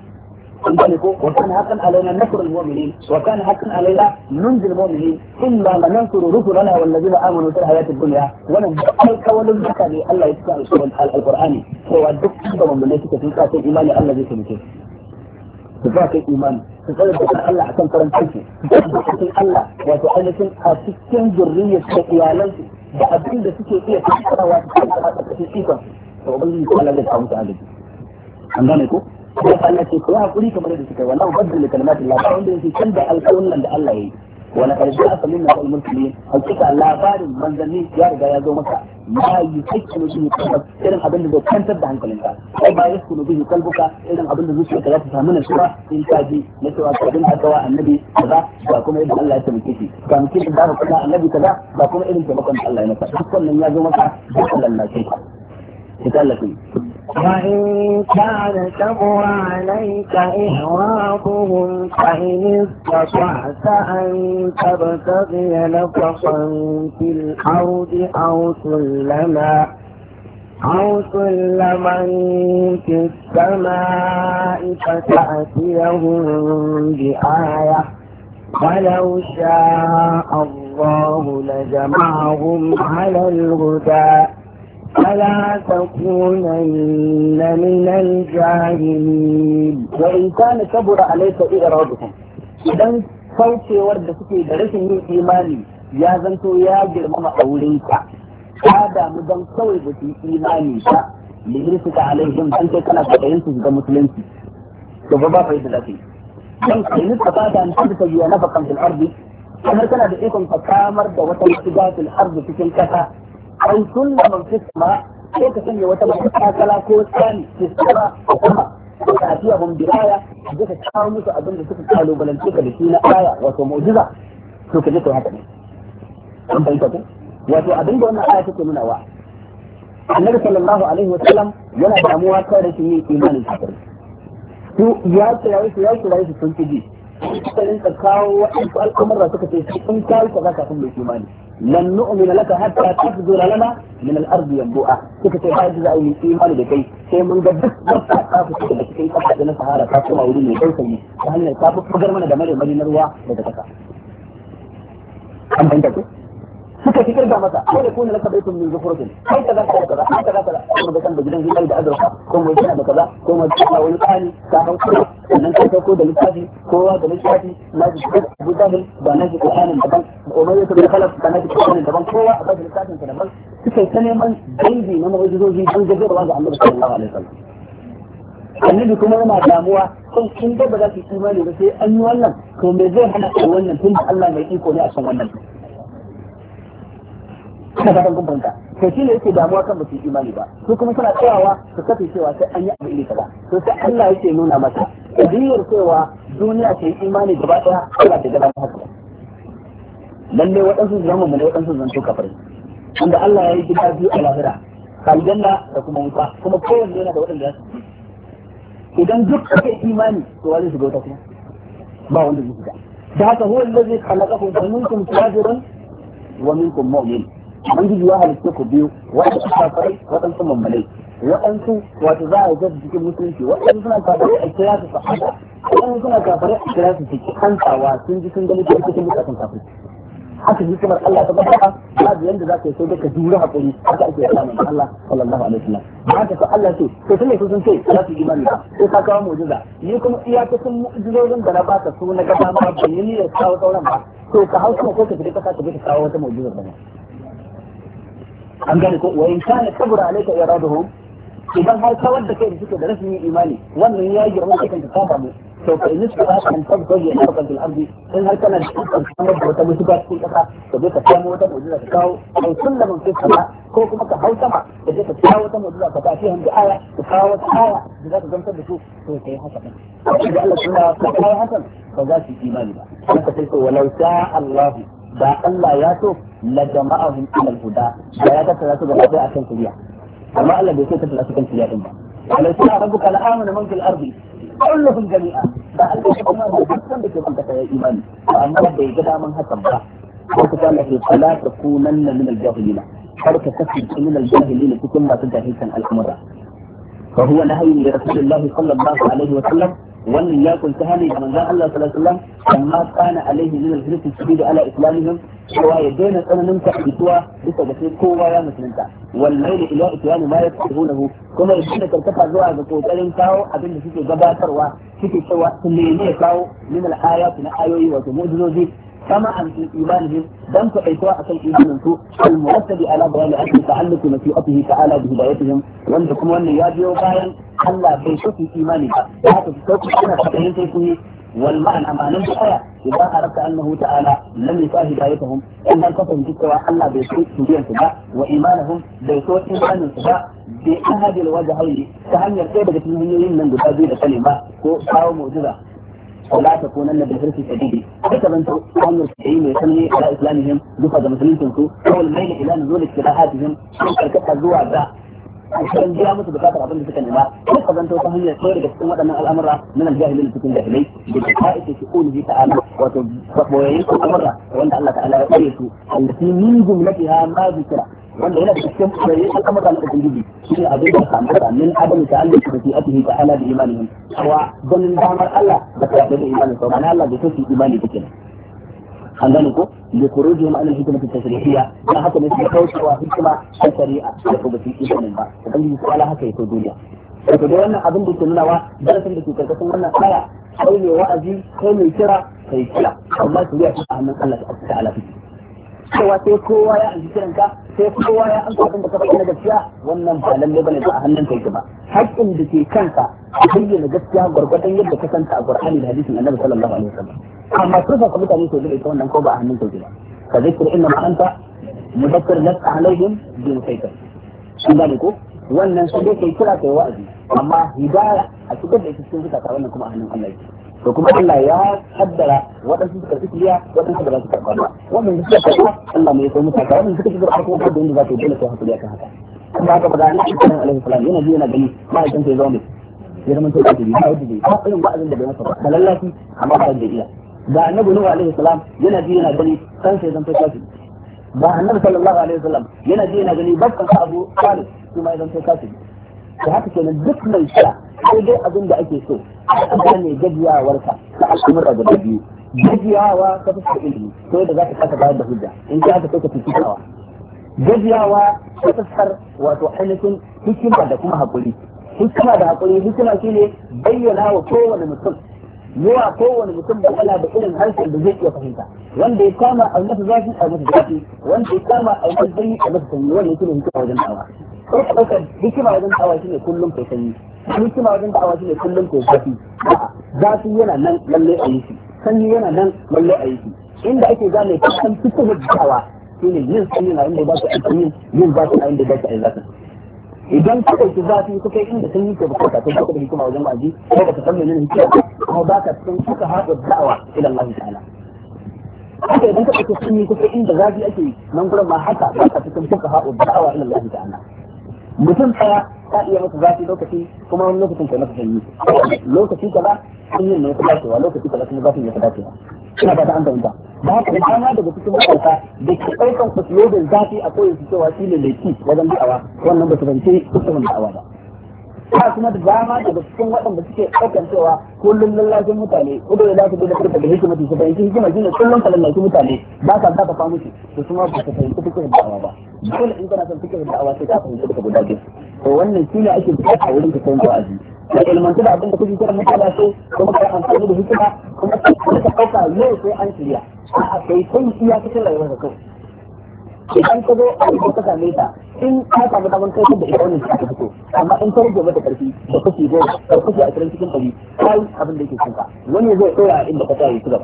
[SPEAKER 2] وكان حقا علينا نصر المؤمنين وكان حقا علينا ننجي المؤمنين إلا لننصر رسلنا والذين آمنوا في الحياة الدنيا ونبقى الكون المكاني الله يتكلم القرآن هو الدكتور من ليس في كاتب إيمان الله ذي سمكين تفاك الإيمان تفاك الله عشان فرنسيكي تفاك الله وتعلمين أسكين ذرية إيالنسي بأبين ده سكي إيه تفاك وتفاك فأبين الله ذي سمكين عليك عندنا يكون sai Allah ce ko hakuri kamar da suka wallahi badal kalimatin Allah ba wanda yake canza alƙawarin da Allah yayi wala karja asalin na al-muslimin hakika labarin manzanni ya riga ya zo maka ma yusakinu bihi qalbuk irin abin da zai kantar da hankalinka sai ba yaskunu bihi qalbuka irin abin da zuciyarka za ta samu nasuwa in ka ji na cewa kadin hakawa annabi kaza ba kuma yadda Allah ya taimake shi ba mutum da kuma annabi kaza ba kuma irin taimakon da Allah ya maka duk wannan ya zo maka da Allah sai تكلفي
[SPEAKER 1] وإن كان كبر عليك إعراضهم فإن استطعت أن تبتغي نفقا في الأرض أو سلما في السماء فتأتيهم بآية ولو شاء الله لجمعهم على الهدى فلا تكونن من الجاهلين
[SPEAKER 2] وإن كان كبر عليك إعراضهم إذن kaucewar da suke da rashin yin imani ya zanto ya girmama a wurinka ka damu don kawai da su imani ka lihirsuka alaihim dan kai kana kwaɗayin su ga musulunci to ba fa yadda zafi don kai nuka fata an tabbata biya nafakan fil ardi kamar kana da ikon ka kamar da wata shiga fil ardi cikin kasa ai sullaman fi sama sai ka sanya wata matakala ko tsani fi sama kuma ka afiya hum bi aya da ka kawo musu abin da suka kalubalance ka da shi na aya wato mu'jiza to ka je ka haka ne an bayyana wato abin da wannan aya take nuna wa annabi sallallahu alaihi wa sallam yana damuwa kan rashin yin imanin kafiri to ya kirayi su sun ji sai ka kawo wasu al'amura suka ce sun kawo ka zaka kun mai imani lan nu'mina laka hatta tafzura lana min al-ardi yanbu'a suka ce ba za a yi imani da kai sai mun ga duk wata ka fita da cikin kasa da na sahara ka kuma wuri mai dausayi ta hanyar ka fugar mana da mare na ruwa daga kasa an bayyana ko suka fikir da masa ai da kuna laka baitun min zufurkin kai kaza kaza kai kaza kaza kuma da kan da gidan zai da azurfa ko mai yana da kaza ko mai tsaya wani tsani ka hausa sannan ka ko da littafi kowa da littafi na ji Abu Dahil da na ji Qur'anin daban Umar ya tabbata kala da na ji Qur'anin daban kowa a bakin littafin sa daban suka ta neman dangi na mawajizoji don gajarwa ga Annabi sallallahu alaihi wasallam annabi kuma yana damuwa kan kin da ba za ki imani ba sai an yi wannan to me zai hana kai wannan tun da Allah mai iko ne a kan wannan kana fatan kun fahimta to shi ne yake damuwa kan mutum imani ba su kuma suna tsayawa su kafe cewa sai an yi abu iri kaza to sai Allah yake nuna mata kadiyar cewa duniya ce imani gaba daya Allah ta gaba haka lalle waɗansu zama mu ne waɗansu zanto kafirai wanda Allah ya yi gida biyu a lahira aljanna da kuma wuta kuma kowanne yana da waɗanda ya su idan duk kake imani to wani shiga wuta kuma ba wanda zai shiga da haka huwa allazi khalaqakum fa minkum kafirun wa minkum mu'min ubangiji ya halitta ku biyu waɗansu kafirai waɗansu mammalai waɗansu wato za a gaza cikin musulunci waɗansu suna kafirai a kira su sahaba waɗansu suna kafirai a kira su cikin hantawa sun ji sun gani cikin mutakan kafirai haka hikimar Allah ta bada babu yanda za ka yi sai da ka jura hakuri haka ake yi samun Allah sallallahu alaihi wasallam haka ko Allah ce to tun sun ce za su imani ba sai ka kawo mu'jiza ni kuma iyakacin mu'jizozin da na baka su na gaba ma ban yi niyyar kawo sauran ba to ka hausa ko ka tafi ka kawo wata mu'jiza ba an gane ko wa in kana kabura alayka iraduhum idan har kawar da kai da suke da rashin imani wannan ya girma cikin ka saba mu to kai ne su ba kan tabbata ya farkan fil ardi in har kana da kamar da wata musuka cikin kasa ka je ka samu wata mu'jiza ka kawo ai sunnatun fi sama ko kuma ka hausa ma ka je ka kawo wata mu'jiza ka tafi handa aya ka kawo wata aya da za ka gamsar da su to kai haka din da Allah suna ka kawo hakan ba za su imani ba haka sai ko walau sha Allah da Allah ya so la jama'ahum ila al-huda da ya tattara su gaba ɗaya akan shari'a amma Allah bai sai tattara su kan shari'a din ba walau sha rabbuka la amana man fil ardi kulluhum jami'a da Allah ya kuma da dukkan da ke banka ta imani amma bai ga daman hakan ba ko ta Allah ke fala takunanna min al-jahilin kar ka kasance min al-jahilin cikin masu jahilkan al'amura fa huwa nahyi li rasulillahi sallallahu alaihi wa sallam wannan ya kunta hali da manzon Allah sallallahu alaihi wasallam amma kana alaihi min al-hirsi sabida ala islamihim cewa ya daina tsananin ta'ituwa bisa ga sai kowa ya musulunta wallahi ila ityani ma yasbunahu kuma ya daina karkata zuwa ga kokarin kawo abin da suke gabatarwa suke cewa su ne kawo min al-ayat na ayoyi wato mu'jizoji kama an fi imanihim dan ku aikuwa akan imanin su al-murattabi ala bayani an ta'alluqu nasi'atihi ta'ala bi hidayatihim wanda kuma wannan ya biyo bayan Allah bai so su imani ba da haka su sauki suna fadayin sai sun yi wal ma'ana ma'anan da aya idan arabta annahu ta'ala lam yusa hidayatuhum in dan ka fahimci cewa Allah bai so su biyan su ba wa imanuhum bai so imanin su ba bi ahadil wajhayn ta hanyar ɗaya daga cikin hanyoyin nan guda biyu da kalima ko kawo mu'jiza ولا تكونن بالحرص الشديد حتى من تعمل الشيء يسمي على اسلامهم دفع مسلمين او الميل الى نزول اجتراحاتهم كالكتة الزوع ذا عشان جاء musu bukatar abin da suka nema sai ka zanto ta hanyar tsere daga cikin waɗannan al'amura min al-jahilin cikin jahilai da ta'ati fi qulhi ta'ala wato boyayin al'amura wanda Allah ta'ala ya koye su allati min jumlatiha ma zikra wanda yana da cikin boyayin al'amura na ubangiji shi abin da samu da min adam ta'alluq bi fi'atihi ta'ala bi imanihim wa ganin damar Allah da ta da imanin sa ma'ana Allah bai so su imani take an gane ko da kurujihim an al-hikmati tasrihiyya dan haka ne su kaucewa hikima ta shari'a da kuma su imanin ba ubangiji su ala haka yaso duniya to da wannan abin da ke nunawa darasin da ke karkashin wannan aya kai ne wa'azi kai ne kira kai kira amma su yi a hannun Allah ta'ala fiki cewa sai kowa ya amsa kiranka sai kowa ya amsa abin da ka faɗa na gaskiya wannan ba lalle bane ba a hannun kai ba haƙƙin da ke kanka a bayyana gaskiya gwargwadon yadda ka santa a Qur'ani da hadisin Annabi sallallahu alaihi wasallam amma sun saka mutane su da ita wannan ko ba a hannun sauki ba ka zikir inna ma anta mudakkir lasta alaihim bi musaitar sun gane ko wannan sai dai kai kira kai wa'azi amma hidaya a cikin da ita cikin zukata wannan kuma a hannun Allah yake to kuma Allah ya kaddara waɗansu suka karɓi kiliya waɗansu ba za su karɓa ba wannan da suka karɓa Allah mai so mutaka wannan suka shiga a kuma da inda za ta yi dole sai hakuri akan haka kuma haka ba da Allah alaihi salam yana ji yana gani ma'aikan sai zaune ya zama to kafiri ba wanda bai ba irin wa'azin da bai masa ba da lallafi amma ba da iya da annabi nuhu alaihi salam yana ji yana gani kan sai zama to kafiri ba annabi sallallahu alaihi wasallam yana ji yana gani bakkan sa Abu Talib kuma ya zama to kafiri da haka kenan duk mai sha sai dai abin da ake so a gane gajiyawarka na al'amura guda biyu gajiyawa ta fuskar ilimi sai da za ka kasa bayar da hujja in ka aka kai ka fitikawa gajiyawa ta fuskar wato ainihin hikima da kuma haƙuri hikima da haƙuri hikima shine bayyana wa kowane mutum yawa kowane mutum da yana da irin harshen da zai iya fahimta wanda ya kama a masa zafi a masa zafi wanda ya kama a masa sanyi a masa sanyi wannan shine hikima wajen da'awa sai ka ɗaukar hikima wajen da'awa shine kullum kai sanyi hikima wajen da'awa shine kullum kai zafi zafi yana nan lalle a yi shi sanyi yana nan lalle a yi shi inda ake gane kan fitin da'awa shine yin sanyi na inda ba su aiki yin zafi na inda ba su aiki zafi idan ka ɗauki zafi ka kai inda sanyi ke bukata to ka da hikima wajen wa'azi ko ba ka san menene hikima kuma ba ka cikin suka haɗa da'awa ila Allah ta'ala haka idan ka ɗauki sanyi ka kai inda zafi ake nan gurin ma haka ba ka cikin suka haɗa da'awa ila Allah ta'ala mutum ɗaya ka iya masa zafi lokaci kuma wani lokacin kai masa sanyi lokaci kaza sanyin ne ya fi dacewa lokaci kaza kuma zafin ya fi dacewa ina fata an fahimta da haka da dama daga cikin makwabta da ke ɗaukan usulobin zafi a koyin su cewa shi ne laifi wajen da'awa wannan ba su fahimci usulobin da'awa ba ba kuma da dama daga cikin waɗanda suke ɗaukan cewa kullum lallacin mutane kudu da zasu da furta da hikimati su fahimci hikima shine kullum ka lallacin mutane ba ka za ka fa musu to kuma ba ka fahimci fikirin da'awa ba dole in kana son fikirin da'awa sai ka fahimci duka guda biyu to wannan shine ake bukata wurin ka san wa'azi da ilmantu da abin da kuke kira mutane so kuma kai amfani da hikima kuma ka ɗauka yau sai an shirya a kai kai iya cikin rayuwar da kawai idan ka zo a cikin ka same ta in ka samu damar kai da ita wannan ta fito amma in ka rage mata karfi da kashi goma da kashi 20 cikin 100 kai abin da yake kanka wani zai tsaya inda ka tsaya gaba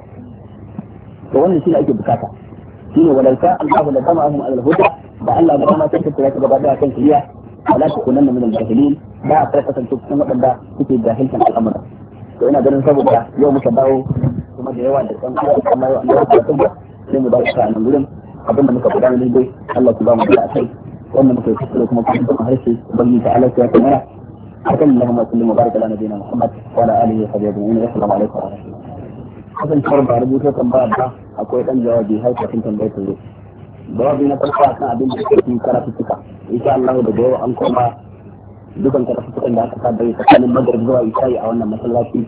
[SPEAKER 2] to wannan shine ake bukata shine walalka Allahu la tamahum ala al-huda da Allah ba ma sai ka tsaya gaba da kan kiriya wala takunanna min al-jahilin ba a kasance cikin waɗanda suke jahilcin al'amura to ina ganin saboda yau muka dawo kuma da yawa da kan kuma yau an dawo sai mu dawo a nan gurin abinda muka gudanar dai Allah ku ba mu da akai wannan muka yi kuskure kuma kuma harshe ubangi ta Allah ya kamara akan Allahumma salli wa barik ala nabiyina Muhammad wa ala alihi wa sahbihi ajma'in assalamu alaikum wa rahmatullahi kasan kar ba rubuta tambaya ba akwai dan jawabi har kafin tambayar ta zo jawabi na farko akan abin da yake karatu tuka insha Allah da yawa an koma dukan karatu tukan da aka saba yi tsakanin magrib zuwa isha'i a wannan masallaci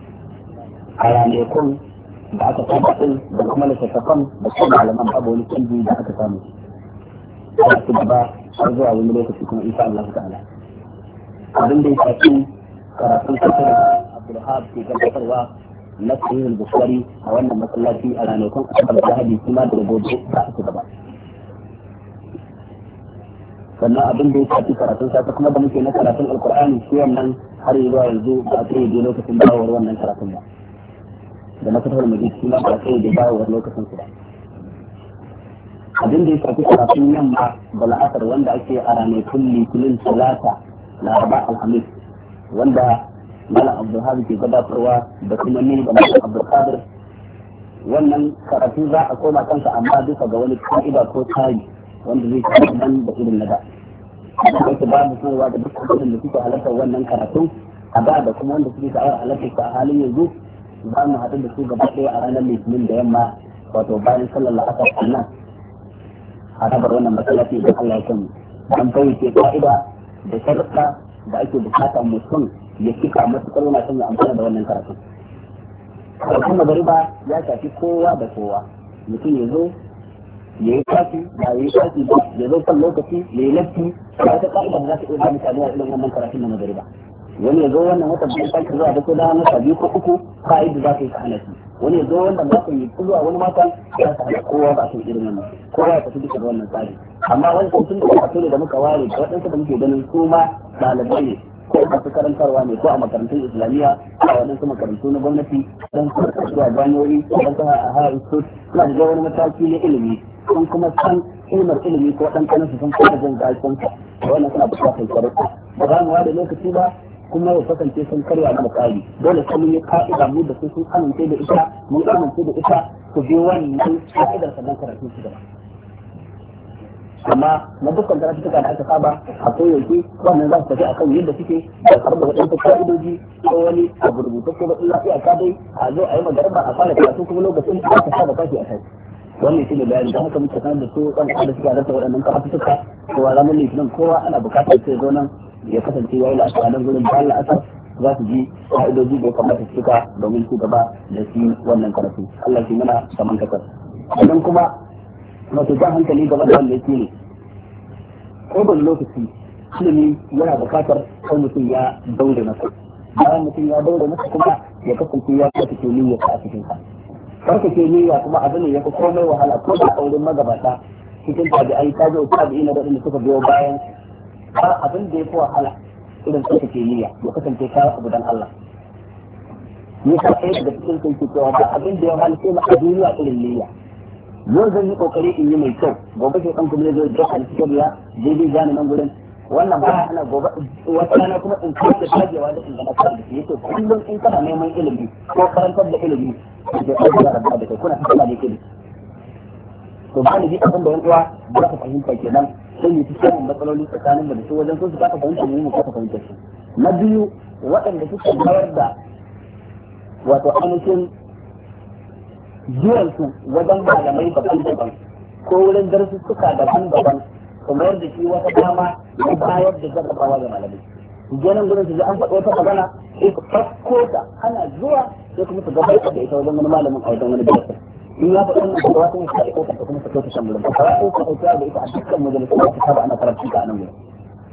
[SPEAKER 2] a ranakun da aka saba din da kuma littattafan da kuma malaman babu wani canji da aka samu a su gaba har zuwa wani lokaci kuma insha Allah ta'ala abin da ya shafi karatun kasar Abdulhab ke gabatarwa na sahih al-Bukhari a wannan masallaci a ranakun asabar da hadi kuma da gobe da aka gaba sannan abin da ya shafi karatun safe kuma da muke na karatun alkur'ani shi wannan har zuwa yanzu ba a kai da lokacin dawowar wannan karatun ba da makatar majid shi ma ba a kai da dawowar lokacin su ba abin da ya shafi karatun yamma da la'asar wanda ake a ranakun litinin talata laraba alhamis wanda malam abdulhabi ke gabatarwa da kuma ni da malam abdulkadir wannan karatu za a koma kansa amma bisa ga wani ka'ida ko tsari wanda zai kama nan da irin na da kuma ke ba mu sanarwa da duk kudin da suke halartar wannan karatun a da da kuma wanda suke ta'awar halartar a halin yanzu za mu haɗu da su gaba ɗaya a ranar litinin da yamma wato bayan sallar la'asar nan a rabar wannan masallaci da Allah ya sani an fayyace ka'ida da sharuɗa da ake bukatar mutum ya cika matuƙar yana son ya amfana da wannan karatun. Karatun magariba ya shafi kowa da kowa mutum ya zo ya yi kafi ba ya yi kafi ba ya zo kan lokaci ya yi lafi ba ta ka'ida da za ta iya ba mutane a irin wannan karatun na magariba wani ya zo wannan wata biyu sake zuwa da ko da masa biyu ko uku ka'ida za ta yi ka hana shi wani ya zo wannan za ka yi zuwa wani mata ya ta hana kowa ba san irin wannan kowa ya tafi duka da wannan tsari amma wani kuma tun da karatu ne da muka ware da waɗansu da muke ganin su ma ɗalibai ne ko masu karantarwa ne ko a makarantun islamiyya a waɗansu makarantu na gwamnati don su a jami'o'i don su a high school suna da wani mataki na ilimi sun kuma san ilmar ilimi ko ɗan kanansu sun fara jin gashin sa wannan suna buƙatar sharuɗa ba za mu wada lokaci ba kuma ya kasance sun karya mana tsari dole sai mun yi ka'ida mu da sun amince da ita mun amince da ita ku bi wannan ka'idar sannan karatu su gaba amma na dukkan karatu da aka saba a koyaushe wannan za su tafi akan yadda suke da karɓar waɗansu ka'idoji ko wani abu rubuta ko baɗin lafiya ka dai a zo a yi magana a fara karatu kuma lokacin da aka saba kashi a kai wannan shi ne bayani don haka muke sanar da su ɗan da suke halarta waɗannan karatu suka kowa ranar litinin kowa ana buƙatar sai zo nan ya kasance ya yi la'asar nan gurin bayan la'asar za su ji ka'idoji da ya kamata su cika domin su gaba da shi wannan karatu Allah shi mana saman kasar idan kuma wato jan hankali game da wanda yake ne kowane lokaci ilimi yana bukatar kai mutum ya daure masa bayan mutum ya daure masa kuma ya kasance ya kasa ke niyya a cikin sa karka ke niyya kuma abu ne ya fi komai wahala ko da auren magabata cikin tabi'ai ta zo tabi'i na da suka biyo bayan ba abin da ya fi wahala irin karka ke niyya ya kasance ka abu dan Allah ne ka ɗaya daga cikin kai ke cewa ba abin da ya wahala sai ma a duniya irin niyya yau zan yi kokari in yi mai kyau gobe sai kan kuma zai da kan cikin ya daidai gane nan gurin wannan ba ana gobe wata rana kuma in kai da tagewa da in gana kan da yake kullum in kana neman ilimi ko karantar da ilimi da kai da rabba da kai kuna tsala da ilimi to ba ni bi abin da yan uwa ba ka fahimta kenan sai yi cikin matsaloli tsakanin da su wajen su ka fahimta mu mu ka fahimta su na biyu waɗanda suke bayar da wato ainihin zuwansu wajen malamai daban-daban ko wurin darussuka daban-daban kuma yadda shi wata dama ya bayar da jarrabawa ga malamai ganin gurin su ji an faɗo wata magana sai su fakko ta ana zuwa sai kuma su gabatar da ita wajen wani malamin a wajen wani darasi in ya faɗo wannan fatawa sai su ɗauka ta kuma su kai ta shan gurin fatawa sai su ɗauka da ita a dukkan majalisar da ta saba ana karatu ta a nan gurin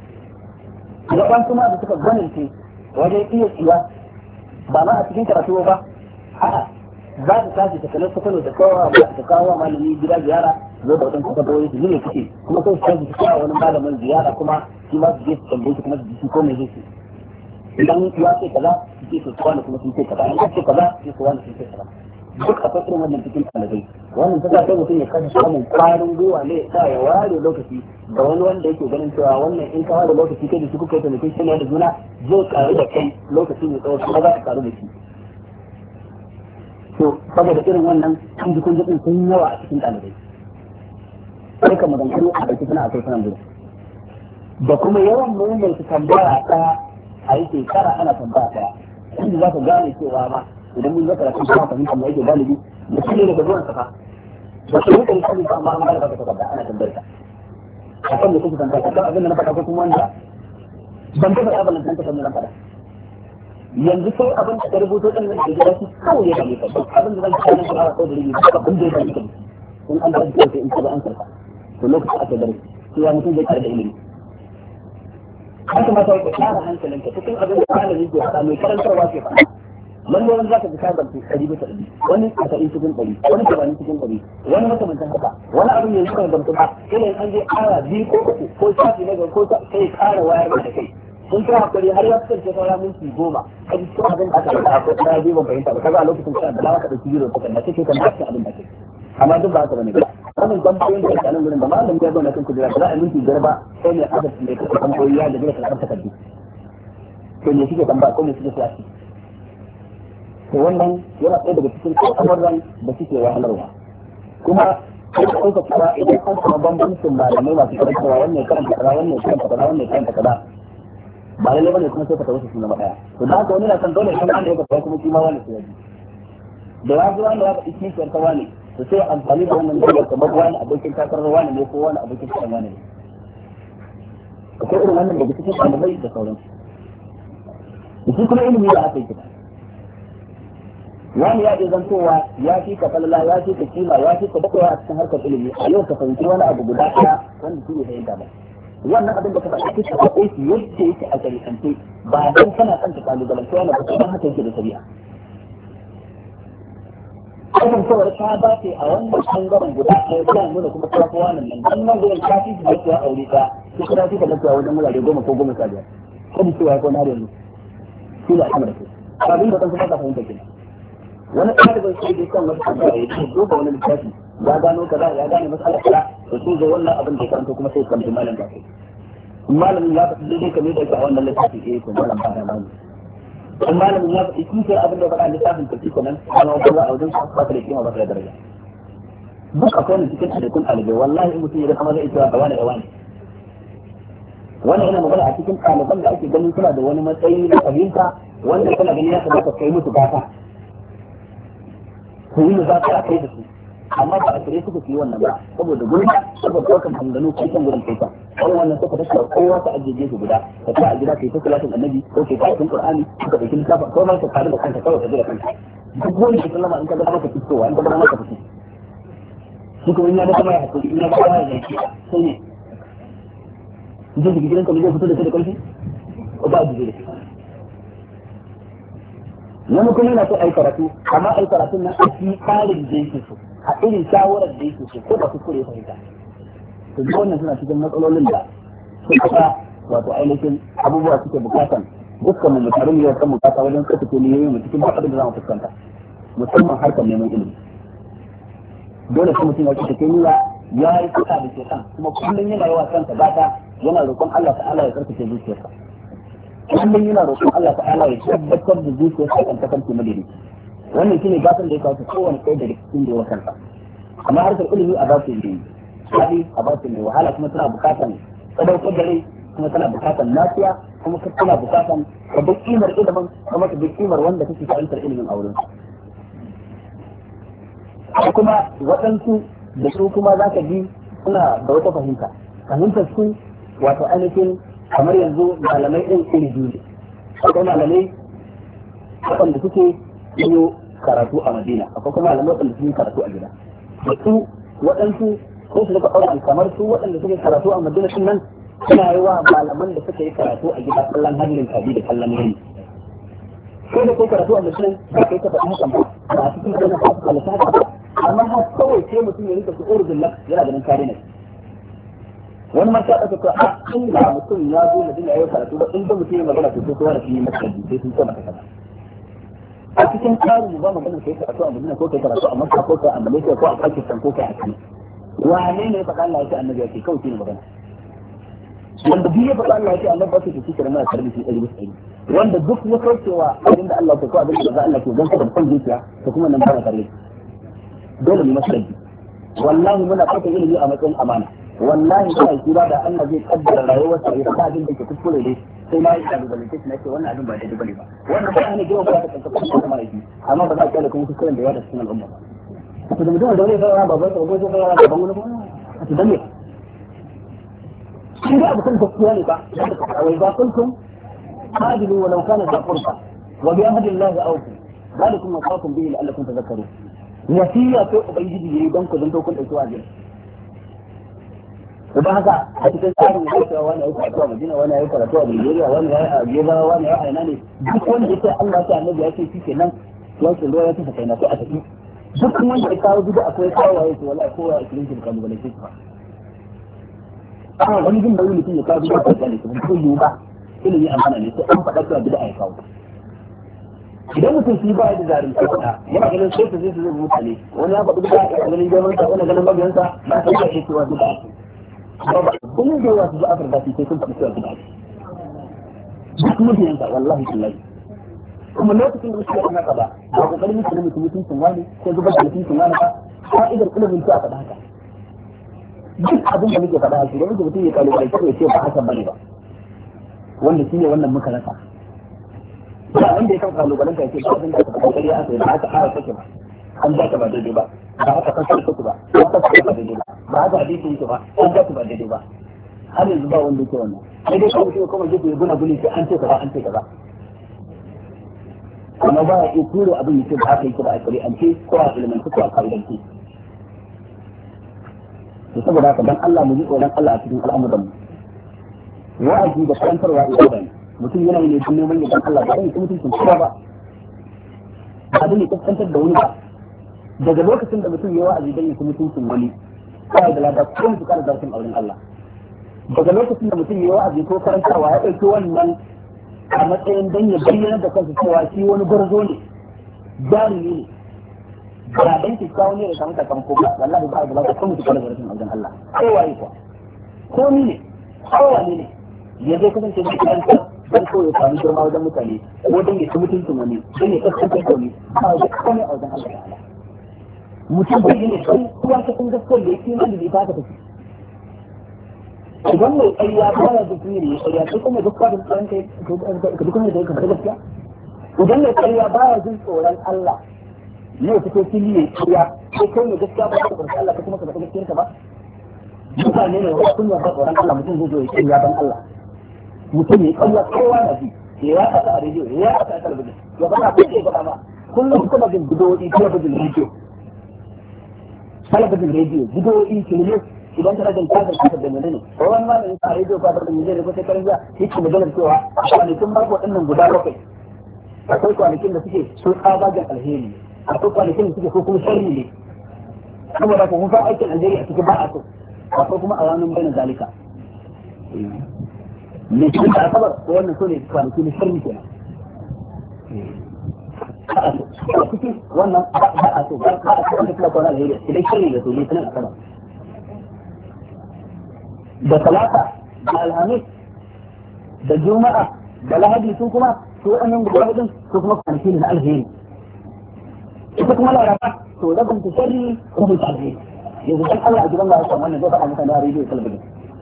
[SPEAKER 2] gaban kuma da suka gwanince wajen iya tsiya ba ma a cikin karatu ba a'a za ta tashi ta kalar kano da kawo malami gida ziyara zo da wadansu kabarori su ne kuke kuma sai su tashi su kawo wani malamin ziyara kuma shi ma su je su tambaye su kuma su ji ko mai zai ce idan ya ce kaza su ce su wani kuma sun ce kaza in ce kaza sai su wani sun ce kaza duk akwai irin wannan cikin ɗalibai wannan ta sa mutum ya kasa samun kwarin gwiwa ne sa ya ware lokaci da wani wanda yake ganin cewa wannan in ka ware lokaci kai da shi kuka yi taimakon shi ne da juna zai karu da kai lokaci mai tsawo kuma za ka karu da shi to saboda irin wannan kunji din sun yawa a cikin ɗalibai sai ka maganganu a ɗauki suna a kai sunan gudu da kuma yawan mai su tambaya ɗaya a yi shekara ana tambaya ɗaya inda za ka gane cewa ma idan mun zaka rafi kuma fahimta mai yake galibi da shi ne daga zuwan safa da shi ne kan ba amma an gane ba ka tabbata ana tambayar ka akan da kuka tambaya kan abin da na faɗa ko kuma wanda ban ta faɗa ba nan ta faɗa faɗa yanzu sai abin da ka rubuto din nan da gida shi kawai ya dame ka abin da zan ci nan ba ko da rubi ba abin da ya dame ka in an da shi sai in ka ba an sarka to lokacin aka dare sai ya mutum zai tare da ilimi haka ma sai ka tsara hankalinka cikin abin da malami ke faɗa mai karantarwa ke faɗa lalle wani zaka ji kabar su ɗari bisa ɗari wani a ɗari cikin ɗari wani tamanin cikin ɗari wani makamantan haka wani abin yanzu kan gamsu ba sai an je aya biyu ko uku ko shafi na gaba ko sai ƙara wayar da kai sun kira hakuri har ya fitar da sauran minti 10 kaji cikin abin da aka faɗa ko ɗaya biyu ban fahimta ba kaga a lokacin kana da lawa ka ɗauki biro ka kalla kake kan cikin abin da kake amma duk ba haka bane ba wannan tambayoyin da kanan gurin da malamin ya zauna kan kujera ba za a minti 5 ba sai ne aka tsaye ka tambayoyi ya da gina ka takardu to ne kike tambaya ko ne kike so a ci to wannan yana ɗaya daga cikin al'amuran da suke wahalarwa kuma sai ka ɗauka cewa idan an samu bambancin malamai masu karantarwa wannan karanta kaza wannan karanta kaza wannan karanta kaza ba lalle bane kuma sai ka tawo su zama ɗaya to da haka wani na san dole kan da ya kafa kuma shi ma wani sai yaji da ya ji wani ya faɗi kishiyar ta wani to sai amfani da wannan da kamar wani abokin takarar wani ne ko wani abokin takarar wani ne akwai irin wannan daga cikin ɗalibai da sauransu shi kuma ilimi da aka yi kita wani ya iya zantowa ya fi ka falala ya fi ka kima ya fi ka daɗewa a cikin harkar ilimi a yau ka fahimci wani abu guda ɗaya wanda shi ne fahimta ba wannan abin da ka faɗa kisa ka ɗauki yadda yake a shari'ance ba don kana son ka kalubalance wani ba don haka yake da shari'a kasancewar ta ba ce a wannan ɓangaren guda ɗaya ta nuna kuma ta fi wannan nan don nan gurin ta fi su dacewa aure ta su kuma fi ka dacewa wajen wurare 10 ko 15 kada cewa ko na da yanzu shi ne al'amari ke abin da kan kuma ka fahimta kenan wani ɗalibin sai dai kan wasu tambaya ya ce ko wani littafi ya gano kaza ya gane masala kaza to sai ga wannan abin da ya karanto kuma sai kan malam da kai malamin ya faɗi daidai kamar da yake a wannan littafi to malam ba da malamin in malamin ya faɗi kin sai abin da ya faɗa a littafin ka shi kenan ana wata a wajen su ba da kima ba da daraja duk akwai wani cikin adadin ɗalibai wallahi in mutum ya ga kamar zai cewa da wani wannan yana magana a cikin ɗaliban da ake ganin suna da wani matsayi na fahimta wanda kana ganin ya kamata kai musu gata ku yi za ka kai da su amma ba a shirye suka yi wannan ba saboda gurin saboda ɗaukar hangano kai kan gurin kaita wani wannan suka tattara kowa ta ajiye su guda ka ta a gida kai ta salatin annabi ko kai ta cikin qur'ani ka dauki littafi ko ma ka tare da kanka kawai ka jira kanka duk wani da sallama in ka ga maka fitowa in ka ga maka fito shi kuma in ya kuma ya hakuri in ya ga ya yi sai ne zai ji gidanka ne zai fito da kai da kanki ko ba ji da wani kuma yana so a yi karatu amma a yi karatun nan a fi tsarin da yake so a irin shawarar da yake so ko da kuskure ya fahimta to duk wannan suna cikin matsalolin da suka sa wato ainihin abubuwa suke bukatan dukkan mu mutarin yau kan bukata wajen tsaka miliyoyin mu cikin bakar da za mu fuskanta musamman harkar neman ilimi dole sai mutum ya ce take nuna ya yi kuka da shekan kuma kullum yana yawa kansa gata yana roƙon Allah ta'ala ya karkace zuciyarsa kullum yana roƙon Allah ta'ala ya tabbatar da zuciyarsa kan kasance madadi wannan shine gatan da ya kawo kowane kai da cikin da kansa amma harkar ilimi a basu ne sai a basu ne wahala kuma tana bukatan sadaukar da rai kuma tana bukatan lafiya kuma tana bukatan ka bi kimar ilimin kuma ka bi kimar wanda kake fahimtar ilimin auren kuma waɗansu da su kuma za ka bi suna da wata fahimtar su wato ainihin kamar yanzu malamai ɗin iri biyu ne akwai malamai waɗanda suke yi karatu a Madina akwai kuma malamai waɗanda suke karatu a gida da su waɗansu ko su daga ɗauki kamar su waɗanda suke karatu a Madina sun nan suna yi wa malaman da suka yi karatu a gida kallon hannun kabi da kallon yayi ko da kai karatu a Madina ba kai ka faɗi hakan ba a cikin kana faɗi kalata haka amma har kawai sai mutum ya rika su urdun lak yana ganin kare ne wani ma ta ɗauka ko a inda mutum ya zo Madina ya yi karatu ba inda mutum ya magana to kowa da shi ne masjidi sai sun koma kaza a cikin tsarin ba magana kai karatu a Madina ko kai karatu a Makka ko kai a Malaysia ko a Pakistan ko kai a Kenya wane ne faɗa Allah ya ce annabi ya ce kawai shi ne magana wanda duk ya faɗa Allah ya ce annabi ba shi ke da mai karbi shi ɗari bisa ɗari wanda duk ya kaucewa abinda Allah ya ko abinda da Allah ke ganka da kan zuciya to kuma nan ba na karbi dole mu masjidi wallahi muna fata ilimi a matsayin amana wallahi ina kira da Allah zai kaddara rayuwar sa ya abin da ke kuskure dai sai na yi kalubalance shi na ce wannan abin ba daidai bane ba wannan ba ne gina ba ta kanta kuma aiki amma ba za ka kalla kuma kuskuren da ya da cikin al'umma ba to da mutum da wani fara babban sa ko fara babban wani ba to dan ne shi da abin gaskiya ne ba wai ba kuntum hadilu wa law kana za qurba wa bi ahdillahi awfu zalikum wasaqum bihi la'allakum tadhakkarun wasiya ko ubangiji yayi don ku zanto kun dauki wajibi to ba haka a cikin tsarin da cewa wani ya karatu a Madina wani ya karatu a Nigeria wani ya a Geba wani ya a ina ne duk wanda yake Allah ta annabi ya ce shi kenan ya ce ruwa ya tafi kai na sai a tafi duk wanda ya kawo bid'a akwai kawo waye to wallahi kowa a cikin shi kan balance shi ba amma wani jin da mutum ya kawo bid'a kai ne ko yi ba ilimi amana ne sai an faɗa cewa bid'a ya kawo idan mutum shi ba da zarin kafa yana ganin sai su zai su mutane wani ya faɗi bid'a a ganin gaban sa wani ganin mabiyansa ba sai ya ce cewa bid'a kun da wasu da afirka sai sun faɗi cewa bid'a duk mabiyansa wallahi billahi kuma lokacin da mutum ya haka ba ba kokarin mutuncin wani ko zubar da mutuncin wani ba fa'idar ilimin ta faɗa haka duk abin da muke faɗa haka idan mutum ya kalubale ya ce ba haka bane ba wanda shine wannan muka rasa ba wanda ya kan kalubalen ka ce ba abin da aka faɗa kariya aka yi ba aka fara sake ba an ba ta ba daidai ba ba aka kasar sake ba ba aka kasar ba daidai ba ba aka hadisi yake ba an ba ta ba daidai ba har yanzu ba wanda yake wannan sai dai kawai kuma gefe ya guna guni sai an ce kaza an ce kaza amma ba ya iya ture abin yake ba haka yake ba a shari'ance ko a ilmance ko a ka'idance to saboda haka dan Allah mu ji tsoron Allah a cikin al'amuran mu wa'azi da karantarwa ibada ne mutum yana yin ne neman yadan Allah ba sai mutum kuma ba ba da ne kaskantar da wani ba daga lokacin da mutum ya wa'azi dan yake mutuncin wani sai da lada ko su kara zarfin auren Allah daga lokacin da mutum ya wa'azi ko karantarwa ya dauki wannan a matsayin dan ya bayyana da kansa cewa shi wani gwarzo ne jarumi ne ba dan ki kawo ne da samu sakamako ba wallahi ba da ba kuma ki kula da rashin wajen Allah kowaye ko ko ni ne kowaye ne ya zai kasance da kansa dan ko ya samu girma wajen mutane ko dan ya ci mutuncin wani dan ya kasance da wani ba da komai a wajen Allah ta'ala mutum bai ne sai kuwa ta kun gaskiyar da yake nan da ita ta tafi idan mai ƙarya ba ya da tsiri ya ƙarya sai kuma duk kwadin tsaron kai ka duk wanda ka fara gaskiya idan mai ƙarya ba ya jin tsoron Allah ne ya fito fili ya ƙarya sai kai mai gaskiya ba ka tsoron Allah ka kuma ka fara gaskiyarka ba mutane ne wanda kunya ba tsoron Allah mutum zai zo ya ƙarya dan Allah mutum ya ƙarya kowa na ji ya yaɗa a rediyo ya yaɗa a talabijin ya faɗa ko ke faɗa ma kullum kuma jin bidiyoyi talabijin rediyo bidiyoyi kilomita idan ta rajin kasar kasar da menene ko wani malamin sa rediyo kasar da menene ko sai karanta yake maganar cewa kwanakin barko waɗannan guda bakwai akwai kwanakin da suke so tsabagen alheri akwai kwanakin da suke so kuma sharri ne saboda ko kun fa aikin alheri a cikin ba a so akwai kuma a ranar bayan zalika ne cikin da asabar ko wannan so ne kwanaki na sharri kenan a cikin wannan ba a so ba a so wanda kuma kwanar alheri idan sharri da so ne sanan asabar da talata da alhamis da juma'a da lahadi su kuma su waɗannan guda hudun su kuma kwanaki ne na alheri ita kuma laraba to rabin ta sharri rabin ta alheri yanzu dan Allah a gidan ba ya wannan zai faɗa mutane a rediyo talabijin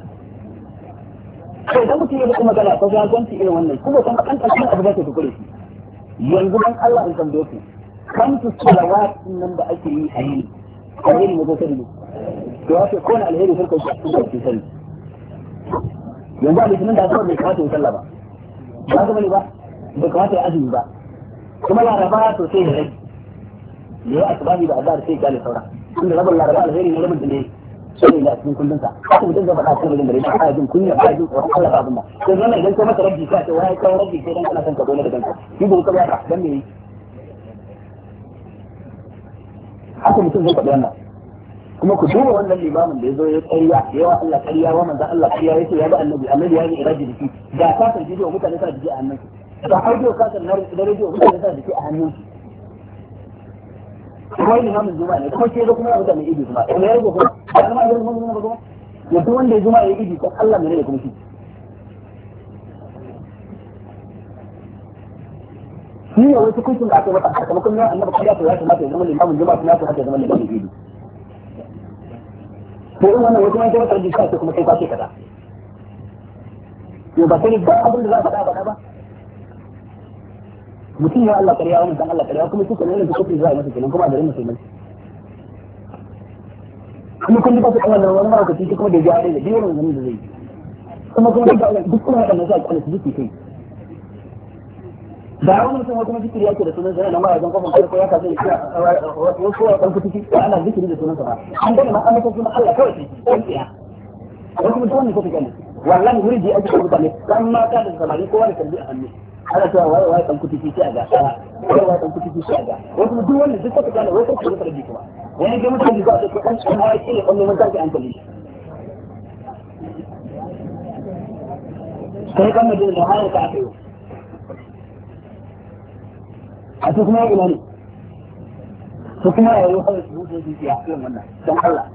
[SPEAKER 2] to idan mutum ya kuma magana ta jagoranci irin wannan kuma kuma kan ƙarshen abu da ke tukure shi yanzu dan Allah in tambaye ku kan su salawat nan da ake yi a yi alheri ne ko sharri to ya ce kowane alheri farko shi a cikin sharri yanzu a litinin da asuwar bai kamata ya sallah ba ba ga bane ba bai kamata ya azumi ba kuma laraba to sai ya rage ya yi asibabi da azhar sai ya kyale saura tunda rabin laraba alheri ne rabin da ne sai ya cikin kullun sa haka mutum zai faɗa cikin rabin da ne ba jin kunya ba jin tsoron Allah ba abin ba sai wannan idan ka masa rabbi ka ce wai kai rabbi sai dan kana son ka dole da kanka shi ba ka ba dan me haka mutum zai faɗi wannan kuma ku duba wannan limamin da ya zo ya ƙarya yawa Allah ƙarya wa manzon Allah ƙarya yace ya ga annabi ya yi iraji da shi ga kasar bidiyo mutane sa jiki a hannun su ga audio kasar na rediyo mutane sa jiki a hannun su kuma limamin juma'a ne kuma ke zo kuma ya mutane idi kuma ya yi kuma ya zama irin mun ba kuma ya duk wanda ya juma'a ya idi kan Allah ne kuma shi shi ne wai hukuncin da aka mata sakamakon ya annabi ƙarya to ya kamata ya zama limamin juma'a kuma ya kamata ya zama limamin idi to in wannan wata mai tabbatar da shi kuma kai kwace kaza yo ba sai ba abin da za ka faɗa ba mutum ya Allah kariya wannan dan Allah kariya kuma suka ne da kuke za a masa kenan kuma da rin musulmai kuma kun ba su wannan wani ma kace kuma da ya da biyo wannan da zai kuma duk kuma wannan sai ka ji kai da wani mutum kuma zikiri yake da sunan sa na ma wajen kofar ko ya kace wasu wa kan kutuki ana zikiri da sunan sa an gane ma an mutum sunan Allah kawai sai ya wasu mutum ne ko kake wallahi wuri da ake rubuta ne kan ma ka da samari kowa da kalbi a hannu ana cewa wai kan kutuki sai ga wai kan kutuki sai ga wasu mutum wannan duk kake kana wai ko da kalbi kuma wani ga mutum da zai kan kan wai sai kan mun take an kalli sai kan mutum da hayar ka aka yi a su kuma ina ne su kuma ya yi kawai su hutu su ya fi wannan don Allah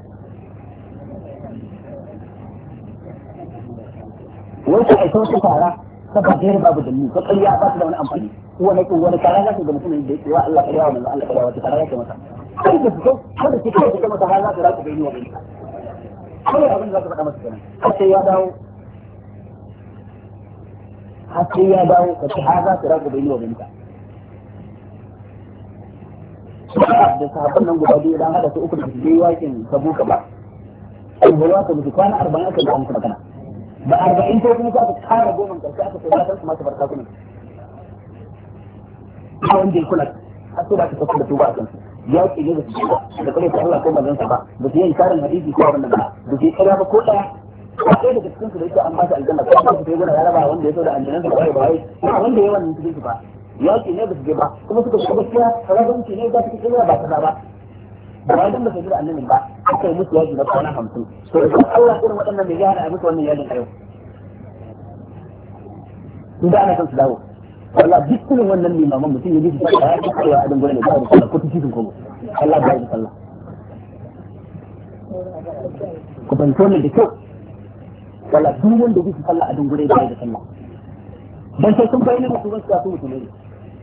[SPEAKER 2] wai ta aika wata tara ta ba jere babu dalili ta ƙarya ba su da wani amfani wani tara za su ga mutumin da ya ce wa Allah ƙarya wa manzo Allah ƙarya wata tara za su masa kai da fito kada ki kai da masa har za su raku bai ni wa bai kawai abin da za ka faɗa masa kenan har sai ya dawo ka ce har za su raku bai ni wa bai da sahabban nan guda biyu dan hada su uku da su je yakin Tabuka ba sai ruwa ka mutu kwana 40 aka da musu magana ba 40 ko kuma aka kara goma karshe aka sai matan su ma barka kuma a wanda ya kula har sai da ka tafi da tuba a kansu ya ce ne da su da kare ta Allah ko manzon sa ba da su yi karin hadisi ko wannan ba da su yi kara ba ko daya a ɗaya daga cikin su da yake an ba shi aljanna ko ba su sai gona ya raba wanda ya so da aljanna ba ba wanda ya wannan cikin su ba yaki ne ba su je ba kuma suka shiga gaskiya rabanci ne za su kira ba kaza ba ba wai dan ba su jira annabi ba aka yi musu yaji na kwana 50 to idan Allah irin waɗannan bai gane a musu wannan yajin a yau da ana son su dawo wallahi duk kullum wannan limaman mutum ya ji su ya ci kaiwa a dangane da ba da sallah ko cikin kuma Allah ba da sallah ku ban tone da kyau wallahi duk wanda ya ji sallah a dangane da sallah dan sai sun bayyana musu wasu su mutum ne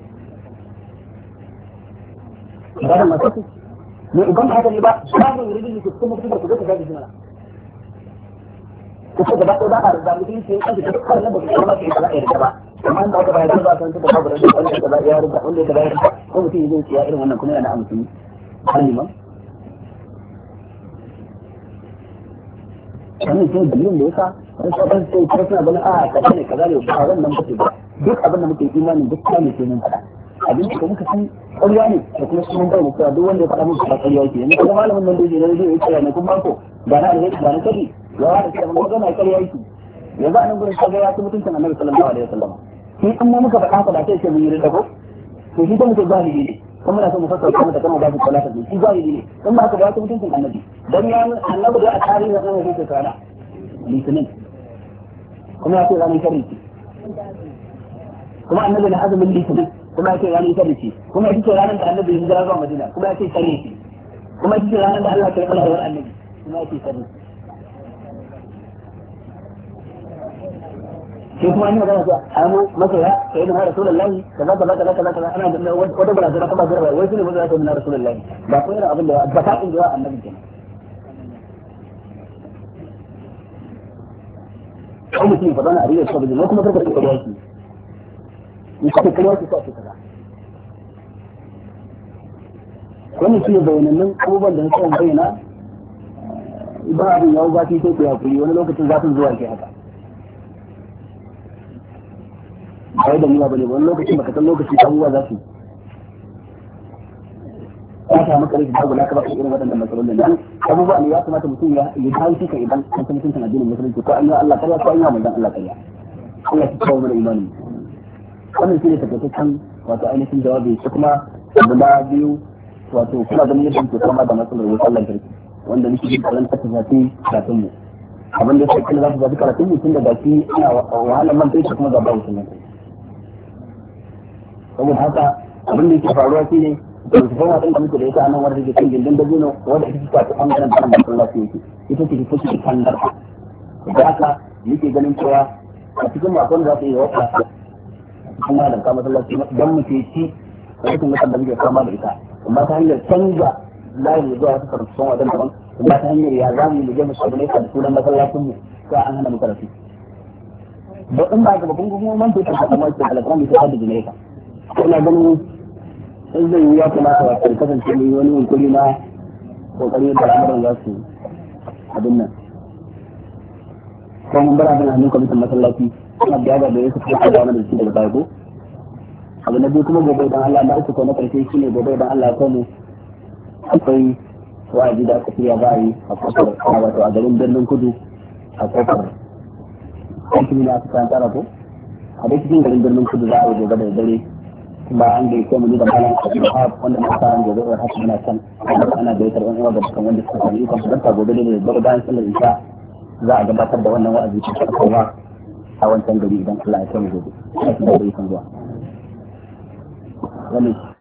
[SPEAKER 2] ba da masu ne uban haka ne ba babu yuridin ku kuma ku ga gaji mana ko da ba da ba da mutum sai kan da dukkan nan da kuma ke da ya ba amma da aka bayar da san ta babu da wanda da ya rubuta wanda da ya rubuta ko mutum zai ciya irin wannan kuma yana amfani halima wannan sai dalilin da yasa wani sabon sai ko suna ganin a kaza ne kaza ne ba wannan ba ba duk abin da muke imanin gaskiya ne sai mun faɗa abin da muka san ƙarya ne da kuma sun bai mutuwa duk wanda ya faɗa muku ba ƙarya yake yanzu kuma malamin nan da yake na zai yi ne kuma ko ba na alheri ba na kadi ya da cewa mun gana ƙarya yake yanzu anan gurin kaga ya ci mutuncin Annabi sallallahu alaihi wasallam shi in mu muka faɗa da sai ce mun yi rinda ko to shi kuma muke zahiri ne kuma muna son mu fassara kuma da kana ba shi salata shi zahiri ne in ba haka ba ta mutuncin Annabi dan ya Annabi da a tarihi da kuma sai kana litinin kuma ya ce ranar sharri kuma Annabi na azumin litinin kuma ya ce ranar sharri kuma ya ce ranar da Annabi ya hijira zuwa Madina kuma ya ce sharri kuma ya ce ranar da Allah ya karɓa da Annabi kuma ya ce sharri sai kuma ni magana cewa amu masoya sai da Rasulullahi kaza ana da wata barazana kuma garba wai shine masoya sai da Rasulullahi ba ko irin abin da ba ta kungiya Annabi kenan ko mutum fa dana ariya saboda ne kuma karka tsaya yaki ni kake kallon shi sai kaza wannan shi ne bayanan abubuwan da nake bayyana ba abin yawo zafi sai ku yakuri wani lokacin zafin zuwa ke haka bai da niyya bane wani lokaci baka san lokaci abubuwa za su ya ta maka rikin babu laka baka irin waɗannan matsalolin nan abubuwa ne ya kamata mutum ya dawo shi ka idan an san mutuncin addinin musulunci ko an yi Allah kariya ko an yi manzon Allah kariya Allah ya kawo mana imani wannan shine takaitaccen wato ainihin jawabi sai kuma abu na biyu wato kuna ganin yadda muke kama da matsalar wutar lantarki wanda nake jin karanta ta zafi karatun mu abin da sai kila za su zafi karatun mu tun da baki ana wahalar man fetur kuma ga babu sunan saboda haka abin da yake faruwa shi ne da su fama ɗin da muke da ita a nan wadda take kan gindin dabino wadda ita ta ta ɓangaren da nan masallaci yake ita ce ta ce kandar da haka yake ganin cewa a cikin makon za su yi wata cikin malam ka masallaci don mu ce ci rashin mutan da muke fama da ita amma ta hanyar canza layin zuwa wata karfafon wajen daban kuma ta hanyar ya za mu je mu shabu ne da sunan masallacin mu sai an hana mu karatu da in ba ga babban hukumomin ta ta kuma ta alƙawarin ta da jineka ina ganin in zai yi ya kamata wa kai kasance ne wani yunkuri na kokari da al'amuran za su abin nan ko mun bara bin hannun kwamitin masallaci ina da yaga da yake fara da wannan da shi daga baya ko abu na biyu kuma gobe dan Allah na uku ko na karshe shine gobe dan Allah ko mu akwai wa'azi da aka fiya ba yi a kofar wato a garin birnin kudu a kofar aikin da aka kan tsara ko a dai cikin garin birnin kudu za a yi gobe da dare ba an da yake mu da malam Abdulhab wanda muka fara gobe da haka muna kan ana da yar uwa da kan wanda suka yi kan da gobe da gobe bayan sallar isha za a gabatar da wannan wa'azi ta kuma a wancan gari idan Allah ya kai mu gobe sai da yi kan zuwa wannan